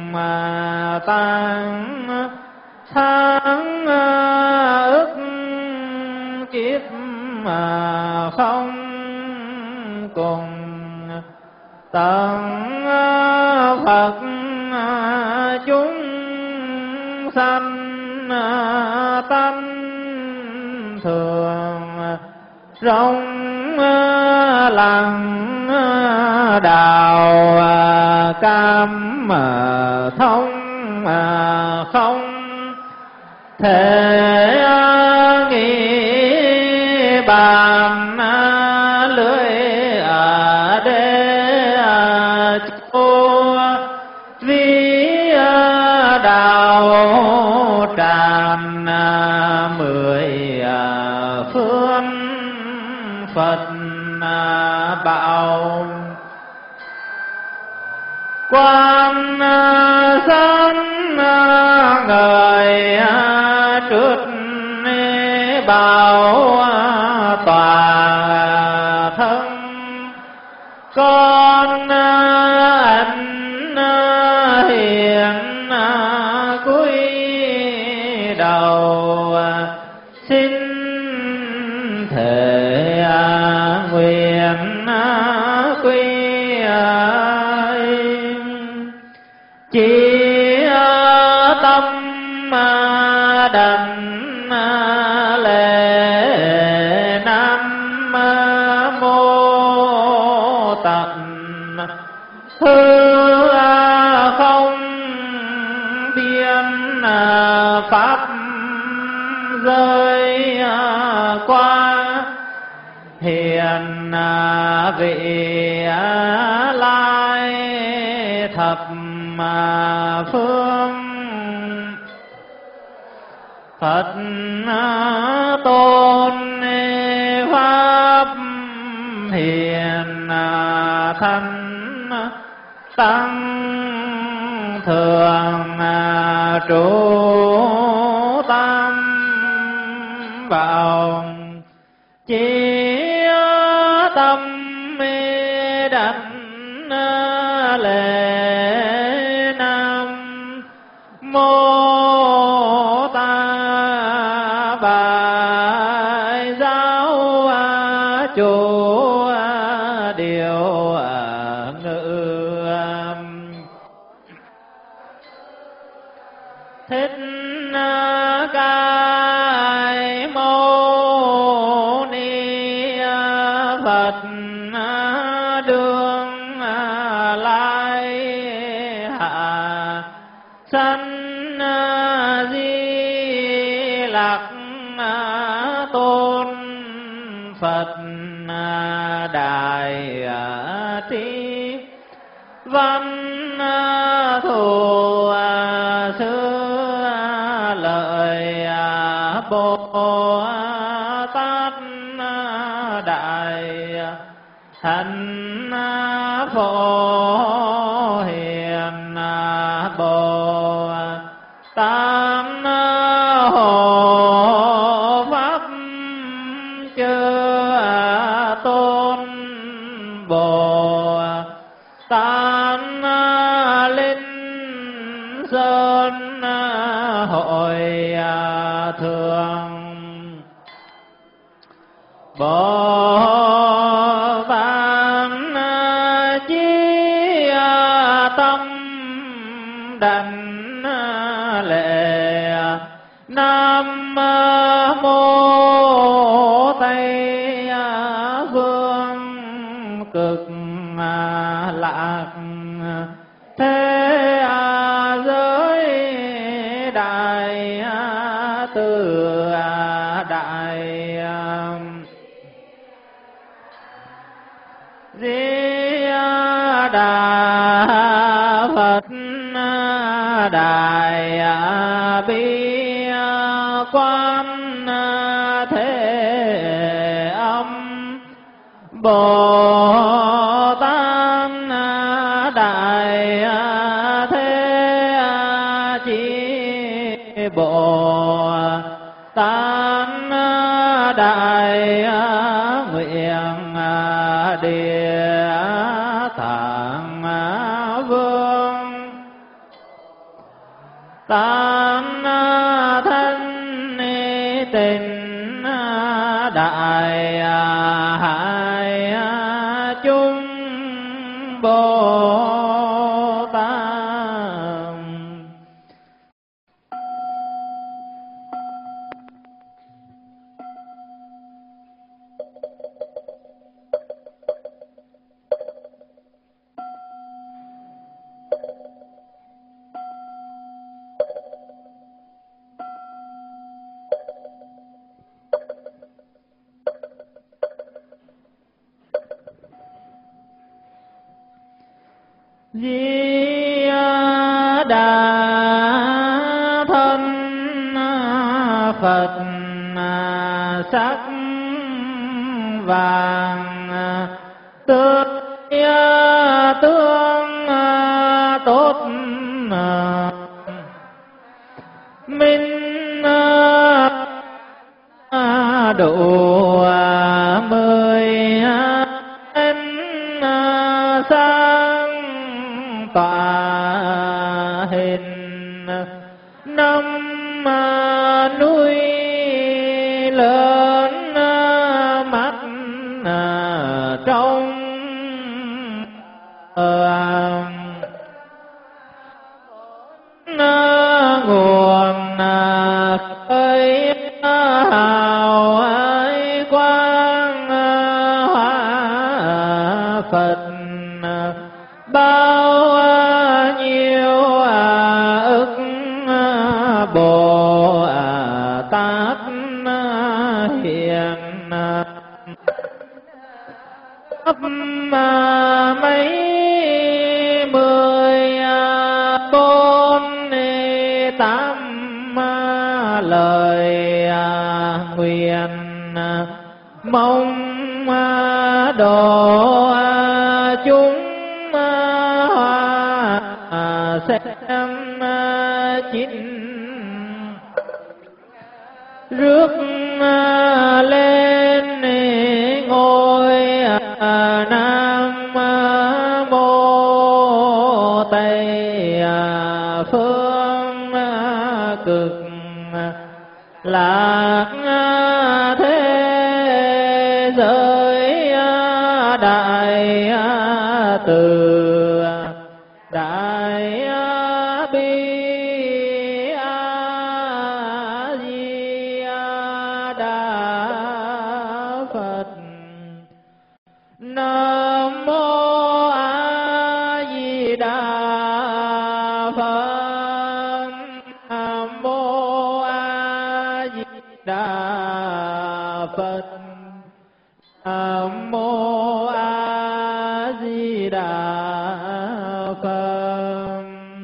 tan tháng ức kiếp mà không cùng. Tận Phật chúng sanh tâm thường, rộng lặng đào cam thông không thể nghĩ bàn lưỡi ở đê châu vi đào tràn mười phương quan sát người trước bảo tòa thân, con anh hiền cúi đầu xin thể nguyện quy chỉ tâm đảnh lễ nam mô tận hư không biên pháp rơi qua hiền vị lai thập phương Phật tôn pháp hiền thanh tăng thường trụ tam bảo chỉ tâm đảnh lễ nam mô ta bài giáo chủ điều ngự thích ca mâu ni Phật đương lai hạ sanh di lặc tôn Phật đại trí văn thù sư lợi Bồ Tát đại hạnh phổ hiền Bồ Tát hộ pháp chư tôn Bồ Tát linh sơn hội thường Bồ Tát chí tâm đảnh lễ nam mô Tây phương cực lạc thế giới đại từ đại Di Đà Phật đại bi quan thế âm Bồ Tát đại thế chí Bồ Tát đại nguyện địa tạng vương tán thân tình đại hải chúng Bồ Tát. Di Đà thân Phật sắc vàng tươi tương đốt minh đủ mười ánh sáng tỏa hình năm núi lớn mắt trong nguồn khơi hào ấy quang hóa Phật bao nhiêu ức Bồ Tát hiện khắp mấy mười bốn tám lời nguyện mong độ chúng xem chín rước lên ngôi Nam Mô Tây Phương Cực Lạc thế giới đại từ đại bi a di đà Phật. Nam mô A Di Đà Phật. Nam mô A Di Đà Phật. Nam mô A Di Đà Phật.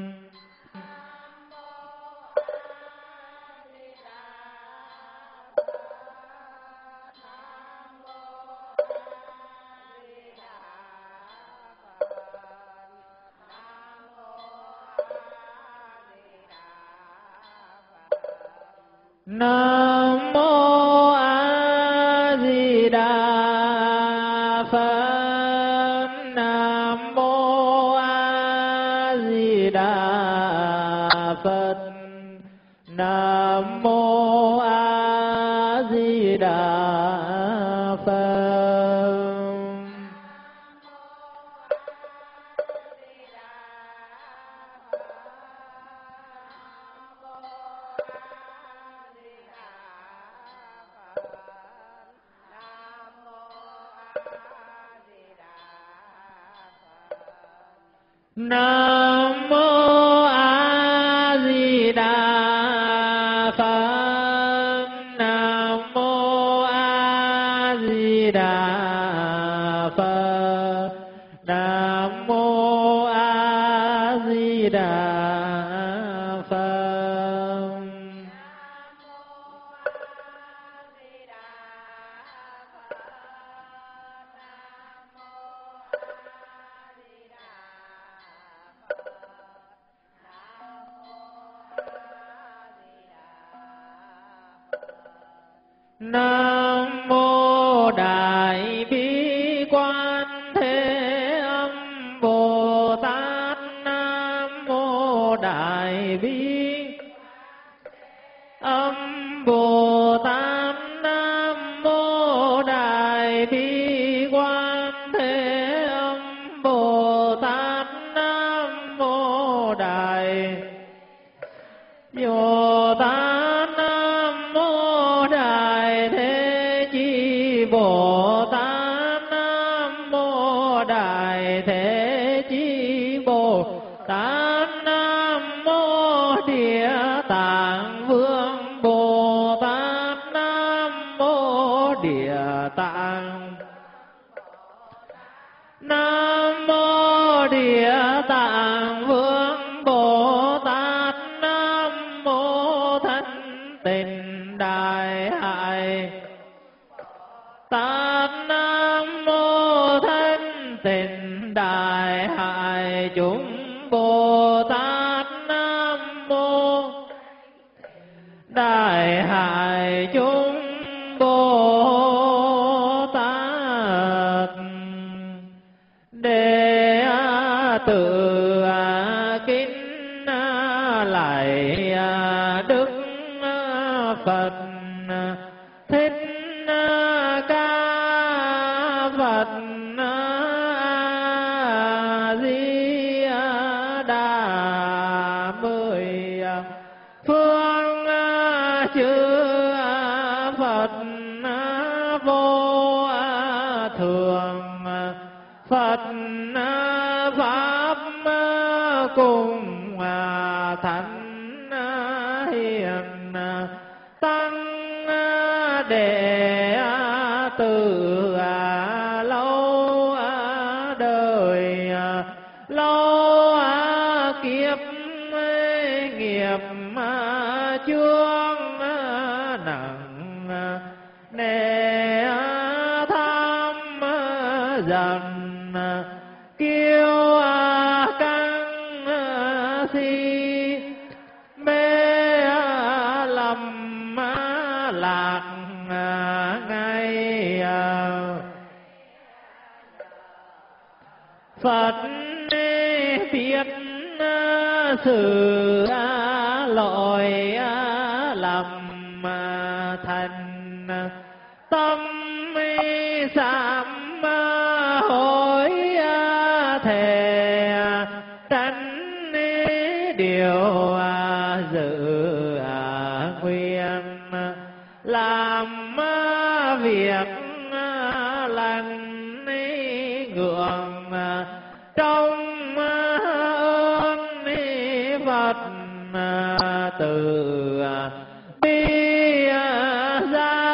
Nam mô A Di Đà Phật. Nam mô A Di Đà Phật. Nam mô A Di Đà Phật. Nam mô A Di Đà Phật. Nam mô A Di Đà Phật. Nam mô A Di Đà Phật. Nam mô Đại Bi Quan Thế Âm Bồ Tát. Nam mô Đại Bi Âm Bồ Tát. Nam mô Đại Bi Quan Thế Âm Bồ Tát. Nam mô Đại Bồ Tát. Nam mô Đại Thế Chí Bồ Tát. Nam mô Đại Thế Chí Bồ Tát. Nam mô Địa Tạng Vương Bồ Tát. Nam mô Địa Tạng. Nam mô Địa Tạng Vương Bồ Tát. Nam mô Thánh Tịnh Đại Hải Tát. Nam mô Thánh Tịnh Đại Hải chúng Bồ Tát, Nam Mô Đại Hải chúng Bồ Tát. Đệ tử kính lạy Đức Phật Thích Ca Phật A Di Đà. Mười phương chư Phật vô thường, Phật pháp cùng thánh hiền, tăng đệ tử lâu đời, lâu kiếp nghiệp chướng nặng nề tham dần, kiêu căng si mê lầm lạc ngay. Phật biết sự lỗi lầm thành, tâm sám hối thề, tránh điều dự nguyện, làm việc lành ngưỡng trong ơn Phật từ bi gia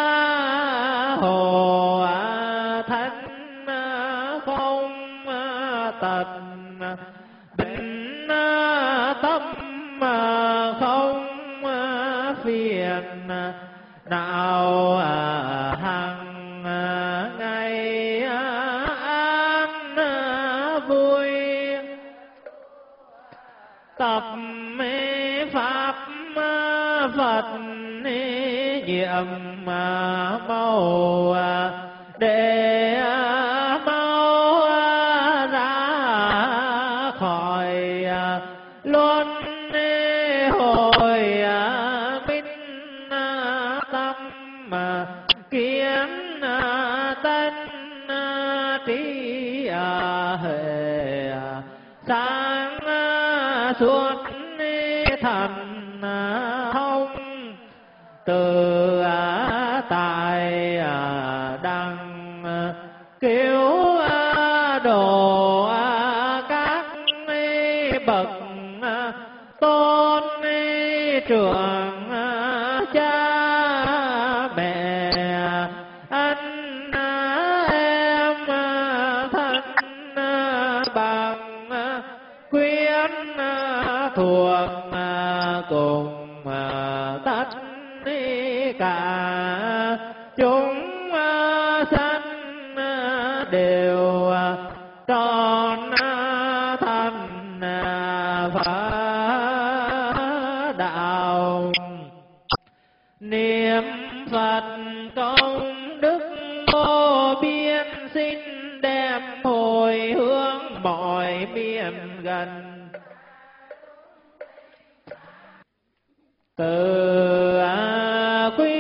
hộ thánh không tật, định tâm không phiền não, hằng ngày an vui. Tập pháp Phật nhiệm màu để mau ra khỏi luân hồi minh tâm, kiến tân trí huệ sáng suốt thần thông, từ tại đăng cứu độ các bậc tôn trưởng cha mẹ, anh em thân bằng quyến thuộc cùng tất cả chúng sanh đều tròn thành Phật đạo. Niệm Phật công đức vô biên, xin đem hồi hướng mọi miền gần. Từ quý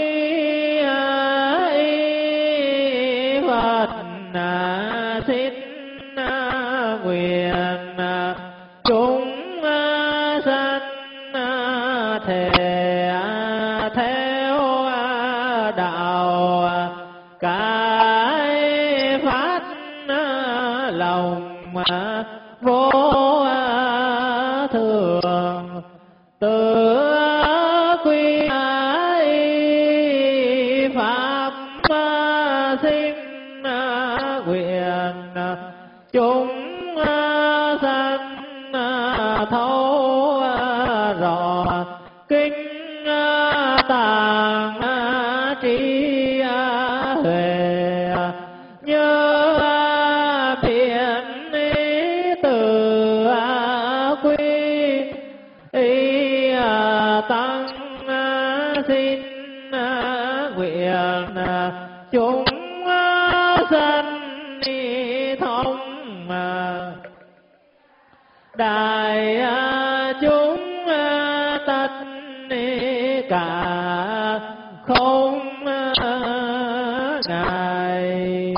Phật xin nguyện chúng sanh thể theo đạo, cái phát lòng vô thường, từ quy pháp sinh nguyện chúng sanh thấu rõ kinh tạng trí huệ, như biển từ quy đại chúng tất cả không ngại.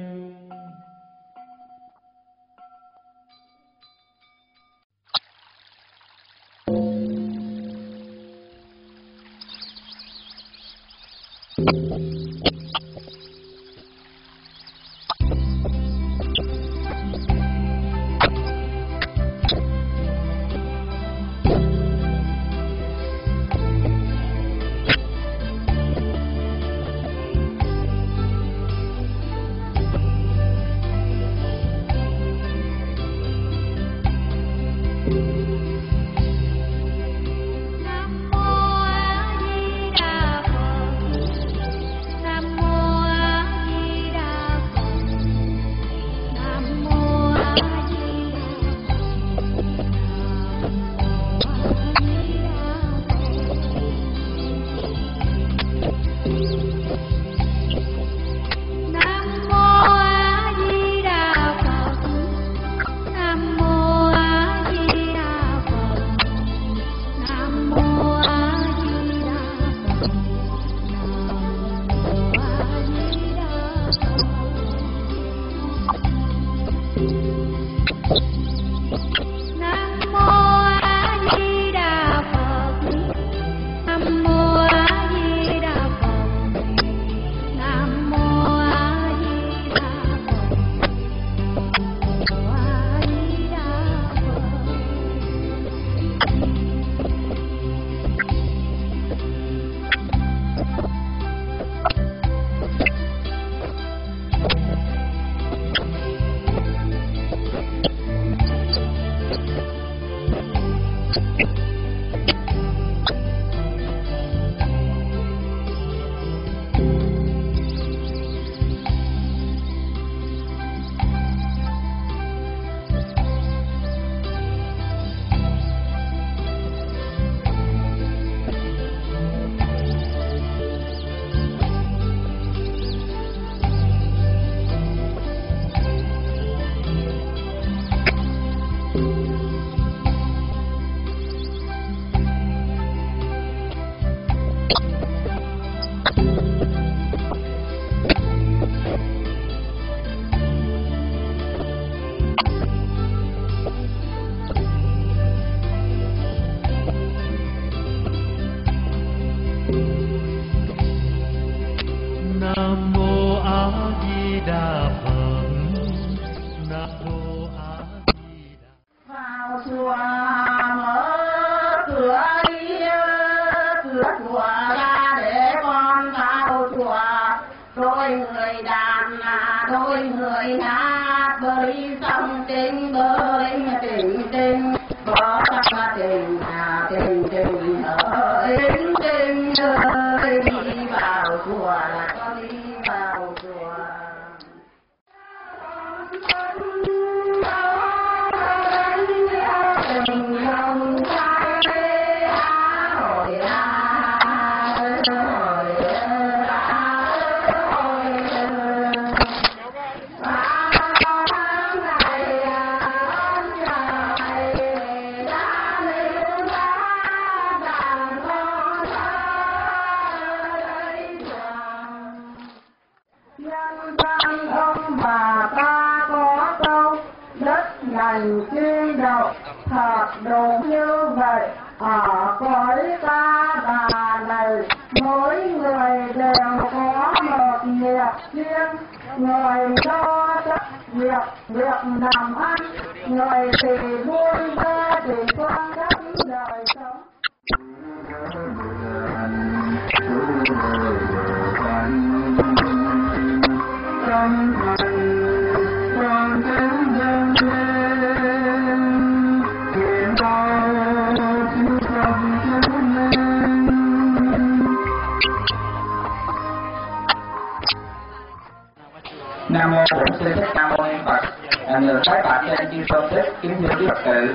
Nam mô Bổn Sư Thích Ca Mâu Ni Phật. Người Thái Bạch trên chư tôn đức, kính thưa quý Phật tử,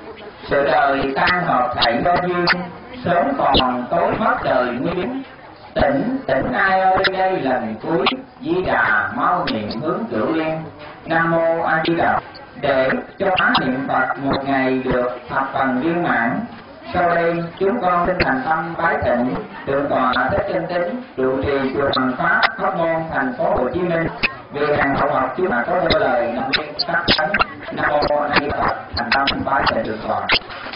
sự đời tan hợp thảy do duyên, sớm còn tối mất đời nguyên. Tỉnh tỉnh ai ơi đây lần cuối, Di Đà mau niệm hướng Cửu Liên. Nam mô A Di Đà. để cho khóa niệm Phật một ngày được thập phần viên mãn. Sau đây chúng con xin thành tâm bái thỉnh Thượng tọa Thích Chân Tín, trụ trì chùa Hoàng Pháp, Hóc Môn, thành phố Hồ Chí Minh, về hàng hậu học chúng ta có đôi lời năm viên sắc thánh. Nam mô A Di Đà Phật. Thành tâm bái thỉnh Thượng tọa.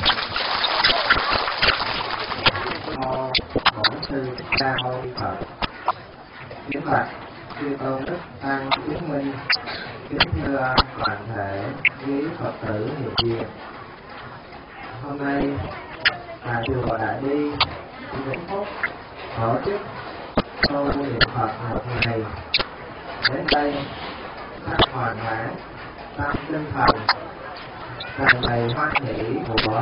Mô Bổn Sư Thích Ca Mâu Ni Phật. Kính bạch chư tôn đức tăng chứng minh, kính thưa toàn thể quý Phật tử hiện diện. Hôm nay là chùa Đại Bi Vĩnh Phúc tổ chức tu niệm Phật một ngày. Đến đây rất hoàn mãn tâm tinh thần, tràn đầy hoan hỷ của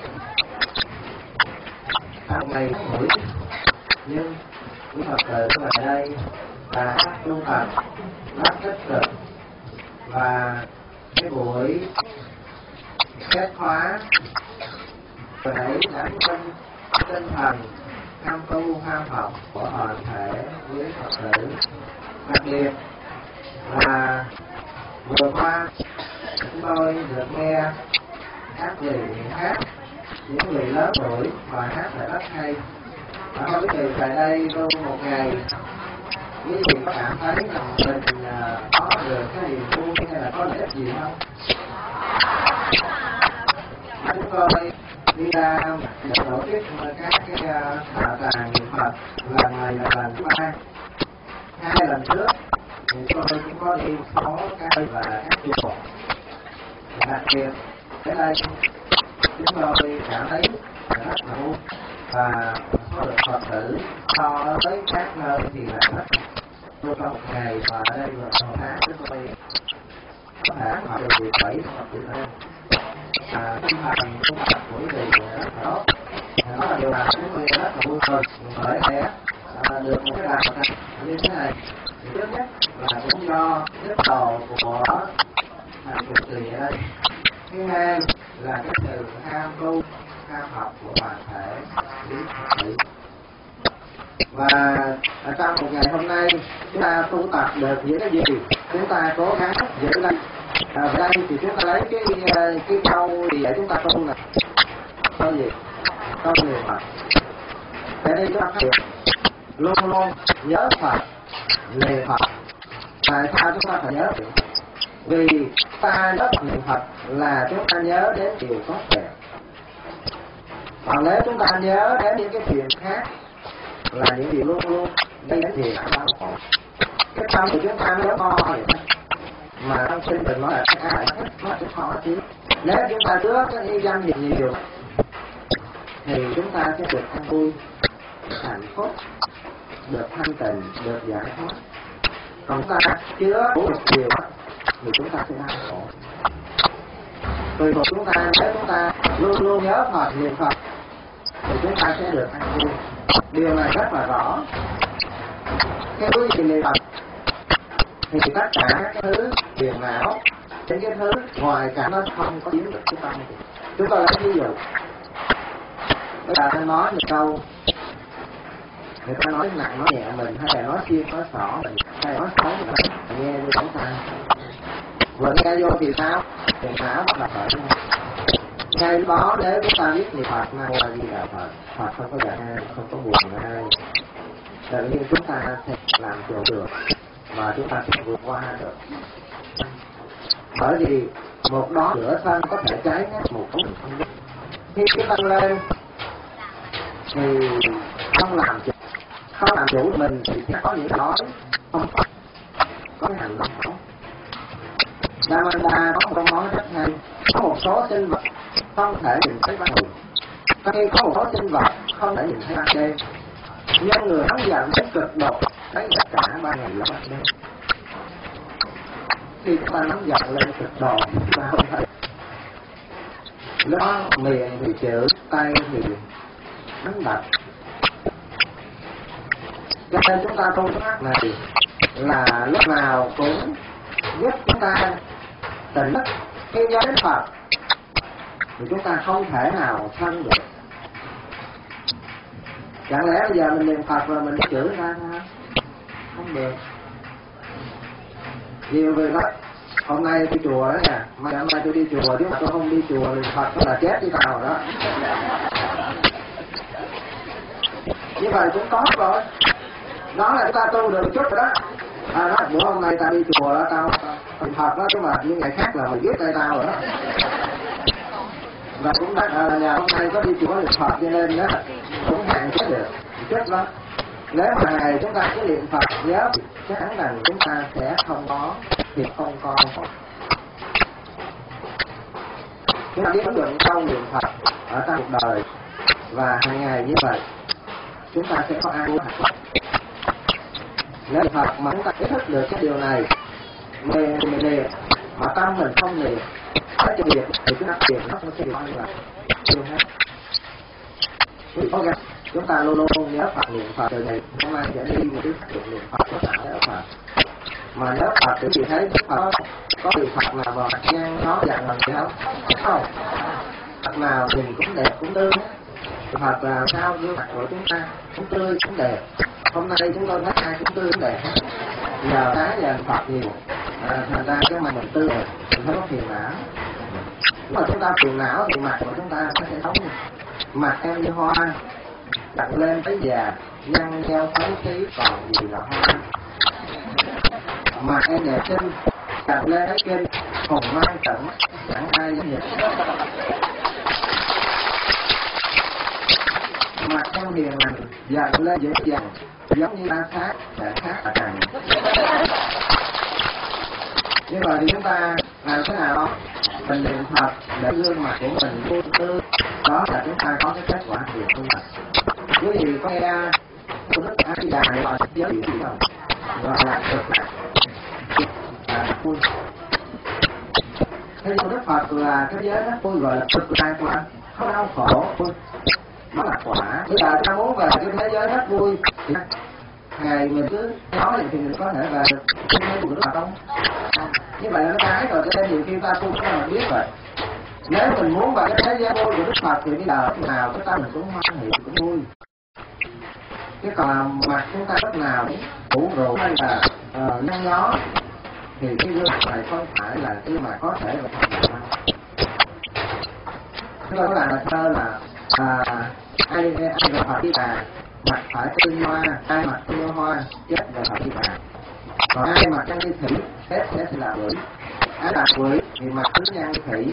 trong ngày buổi, nhưng quý Phật tử ở đây là các tu tập rất tích cực, và cái buổi kết khóa để đánh tinh tinh thần tham tu tham học của toàn thể quý Phật tử. Đặc biệt là vừa qua chúng tôi được nghe các vị hát, những người lớn tuổi và hát lại rất hay. Và không biết từ tại đây tu một ngày, quý vị có cảm thấy rằng mình có được cái niềm vui hay là có lợi ích gì không? Chúng tôi đi ra để tổ chức các cái đạo tràng niệm Phật lần này là lần thứ ba. Hai lần trước thì tôi cũng có đi số cái và các chùa. Đặc biệt cái đây chúng tôi cảm thấy rất là vui, và số lượng Phật tử so với các nơi thì là rất tôi trong một ngày, và ở đây là một tháng chúng tôi có thể học được mười bảy Phật tử hơn. À, tinh thần tu tập của quý vị rất là tốt. Đó là điều là chúng tôi rất là vui mừng bởi thế à, được một cái đạo tràng như thế này. Trước nhất là cũng do đức độ của thầy trụ trì ở đây. Thứ hai là cái sự tham tu tham học của toàn thể quý Phật tử. Và ở trong một ngày hôm nay chúng ta tu tập được những cái gì chúng ta cố gắng giữ lên. À, ở đây thì chúng ta lấy cái cái câu gì để chúng ta tu này, câu gì, câu niệm Phật. Để đây chúng ta phát hiện luôn luôn nhớ Phật, niệm Phật. Tại sao chúng ta phải nhớ? Vì ta nhớ niệm Phật là chúng ta nhớ đến điều tốt đẹp. Còn nếu chúng ta nhớ đến những cái chuyện khác là những điều luôn luôn gây đến gì đau khổ. Cái tâm của chúng ta nó to vậy đó. Mà trong sinh tình nói là cái ai thích nó sẽ khó chứ. Nếu chúng ta trước cái y danh gì nhiều thì chúng ta sẽ được an vui, hạnh phúc, được thanh tịnh, được giải thoát. Còn chúng ta chứa đủ được nhiều thì chúng ta sẽ đau khổ. Tùy thuộc chúng ta, nếu chúng ta luôn luôn nhớ Phật, niệm Phật thì chúng ta sẽ được an vui. Điều này rất là rõ. Cái quý vị niệm Phật thì tất cả các thứ phiền não, những cái thứ ngoài cả nó không có chiếm được cái tâm. Chúng ta lấy ví dụ, bây giờ ta nói một câu, người ta nói nặng nói nhẹ mình, hay là nói xiên nói xỏ mình, hay nói xấu mình, nghe như chúng ta vừa nghe vô thì sao? Phiền não là phải ngay lúc đó nếu chúng ta biết niệm Phật nào là gì là Phật, Phật không có giận ai, không có buồn ai, tự nhiên chúng ta sẽ làm chủ được và chúng ta sẽ vượt qua được. Bởi vì một đó lửa thân có thể cháy hết một phút không biết. Khi cái tăng lên thì không làm chủ, không làm chủ mình thì sẽ có những nói không có, có cái hành động không. Namanda có một câu nói rất hay, có một số sinh vật không thể nhìn thấy ban ngày, khi có một số sinh vật không thể nhìn thấy ban đêm, nhưng người nóng giận đến cực độ thấy tất cả ban ngày lẫn ban đêm. Khi chúng ta nóng giận lên cực độ chúng ta không thấy, lúc miệng thì chửi, tay thì đánh đập. Cho nên chúng ta tu pháp này là lúc nào cũng giúp chúng ta tỉnh thức. Khi nhớ đến Phật thì chúng ta không thể nào thân được. Chẳng lẽ bây giờ mình niệm Phật rồi mình chửi ra sao? Không được. Nhiều người nói hôm nay đi chùa đó nha, mai hôm nay tôi đi chùa, nếu mà tôi không đi chùa thì Phật nó là chết với tao đó. Như vậy cũng có rồi, đó là chúng ta tu được một chút rồi đó. À, đó bữa hôm nay ta đi chùa đó, tao thành Phật đó, chứ mà những ngày khác là mày giết tay tao rồi đó. Và cũng đã, à, nhà hôm nay có đi chùa được Phật cho nên đó cũng hạn chế được chút đó. Nếu mà ngày chúng ta cứ niệm Phật nhớ chắc chắn rằng chúng ta sẽ không có thì không có chúng ta biết ứng dụng câu niệm Phật ở trong cuộc đời và hàng ngày như vậy chúng ta sẽ có an vui hạnh phúc. Nếu niệm Phật mà chúng ta ý thức được cái điều này mình mình niệm mà tâm mình không niệm cái chuyện việc thì chúng ta niệm nó không sẽ bị như vậy luôn hết. Ok, chúng ta luôn luôn nhớ Phật, niệm Phật. Từ này hôm nay sẽ đi một cái niệm Phật có sẵn ở Phật. Mà nhớ Phật thì chị thấy Phật có vị Phật nào vào nhan nó dạng bằng gì không? Không. Phật nào nhìn cũng đẹp cũng tươi. Phật là sao như mặt của chúng ta cũng tươi cũng đẹp. Hôm nay chúng tôi thấy ai cũng tươi cũng đẹp. Nhờ cái giờ Phật nhiều, à, thành ra cái mặt mình tươi đẹp, mình không có phiền não. Nếu mà chúng ta phiền não thì mặt của chúng ta nó sẽ sống mặt em như hoa, đặt lên tới già, nhăn nheo xấu xí còn gì là hoa. Mặt em đẹp xinh, đặt lên tới kinh, hồn mang tận, chẳng ai dám nhìn. Mặt em hiền lành, dần lên dễ dàng, giống như ta khác, sẽ khác là càng. Như vậy thì chúng ta làm thế nào đó? Mình niệm Phật để gương mặt của mình vui tươi, đó là chúng ta có cái kết quả việc của mình. Quý vị có nghe Đức A Di Đà này gọi là giới thiệu không? Gọi là cực lạc, là vui. Thế nhưng Đức Phật là cái giới rất vui, gọi là cực lạc mà không đau khổ vui. Nó là quả. Bây giờ ta muốn về cái thế giới rất vui, ngày mình cứ nói thì mình có thể về được cái thế giới của Đức Phật không? Như vậy là nó cái rồi, cho nên nhiều khi ta tu chúng ta biết rồi. Nếu mình muốn vào cái thế giới vui của Đức Phật thì bây giờ khi nào cái tâm mình cũng hoan hỷ cũng vui. Cái còn mặt chúng ta lúc nào cũng rượu hay là uh, nhăn nhó thì cái gương mặt này không phải là cái mà có thể là thật là ăn. Chúng tôi có làm là thơ là à, ai ai là Phật đi bà mặt phải tươi hoa, ai mặt tươi hoa chết là Phật đi bà. Còn ai mặt trăng như thủy chết sẽ là quỷ. Ai là quỷ thì mặt cứ nhăn như thủy.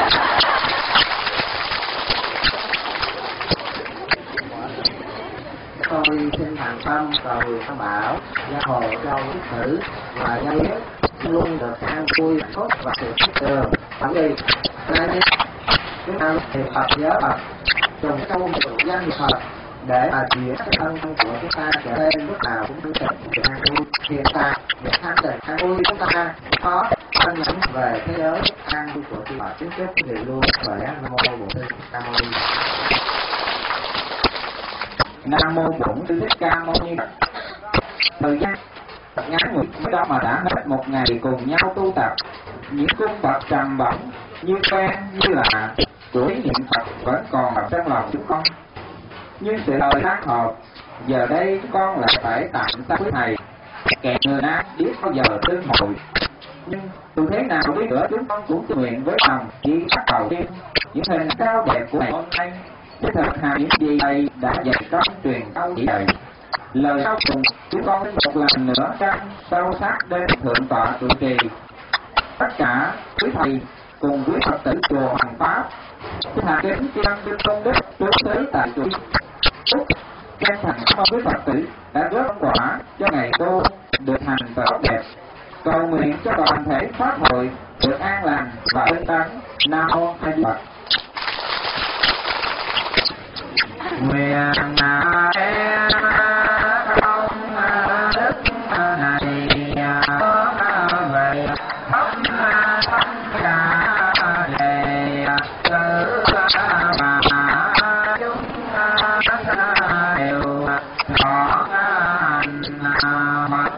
Tôi xin thành tâm cầu tam bảo gia hộ cho quý tử và gia yến luôn được an vui hạnh phúc và sự thích trường. Bởi vì nay đi chúng ta thì Phật nhớ Phật dùng câu danh Phật để mà chuyển cái thân của chúng ta trở nên lúc nào cũng được an vui. Hiện tại để thanh tịnh an vui chúng ta có thân nhẫn về thế giới an vui của chúng ta. Chính chúc quý vị luôn khỏe. Nam mô Bổn Sư Thích Ca Mâu Ni. Nam mô Bổn Sư Thích Ca Mâu Ni. Thời gian ngắn ngủi mới đó mà đã hết một ngày cùng nhau tu tập. Những cung bậc trầm bổng như quen như lạ của ý niệm Phật vẫn còn ở trong lòng chúng con. Nhưng sự lời tác hợp giờ đây chúng con lại phải tạm xa với thầy. Kẻ người nam biết bao giờ tương hội. Nhưng dù thế nào đi nữa chúng con cũng tự nguyện với lòng chỉ bắt đầu tiên những hình cao đẹp của ngày hôm nay để thực hành những gì thầy đã dạy trong truyền câu chỉ dạy. Lời sau cùng chúng con một lần nữa trăng sâu sắc đến thượng tọa trụ trì. Tất cả quý thầy cùng quý Phật tử chùa Hoàng Pháp xin hạ kính tri ân trên công đức trốn tới tại chùa. Chân thành cảm ơn quý Phật tử đã góp quả cho ngày tu được hành tốt đẹp. Cầu nguyện cho toàn thể pháp hội được an lành và ân tấn. Nam mô A Di Đà Phật. Nguyện là em không đức này có về thấp thấp cả lệ tử mà chúng ta đều thọ hành mặt.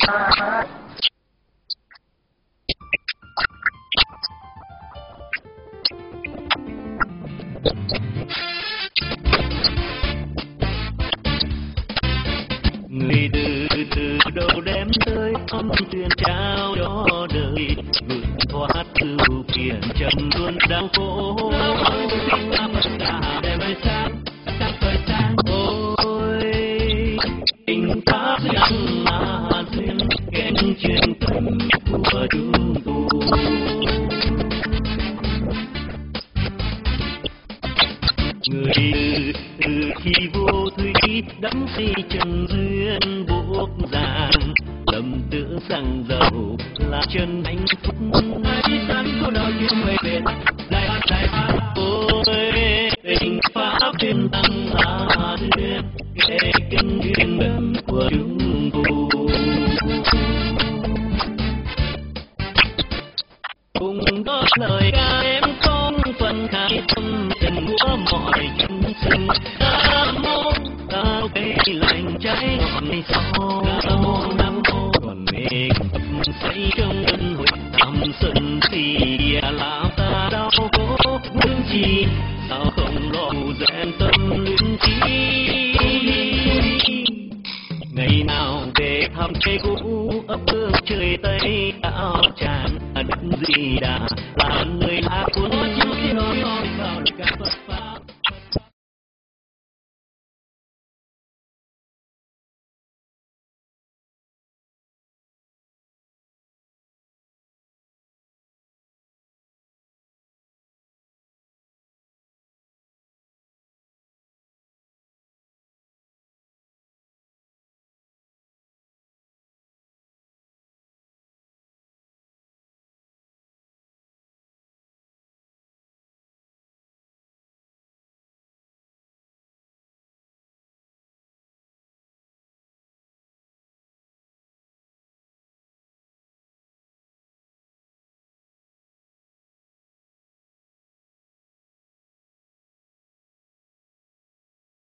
Người từ từ đâu đem tới ấm truyền trao cho đời vượt thoát tình pháp nhân là duyên kén chuyện tình của chúng tôi. Người từ khi vô thủy đắm si trần duyên buộc dàn, lầm tưởng rằng giàu là chân hạnh phúc. Ai sáng có đau chuyện về biệt đại hát đại hát. Ôi tình pháp duyên tăng là duyên kẻ kinh duyên mệnh của chúng tôi. Cùng đó lời ca em không phần khai tâm tình của mọi chúng sinh. Nam mô cao cây lành trái ngọn này sau. Nam mô nam mô còn mê say trong luân hồi tâm sân si làm ta đau khổ muốn chi sao không lo rèn tâm luyện chi. Ngày nào về thăm cây cũ ấp ương trời tây áo tràn đất gì đà là nơi lá cuốn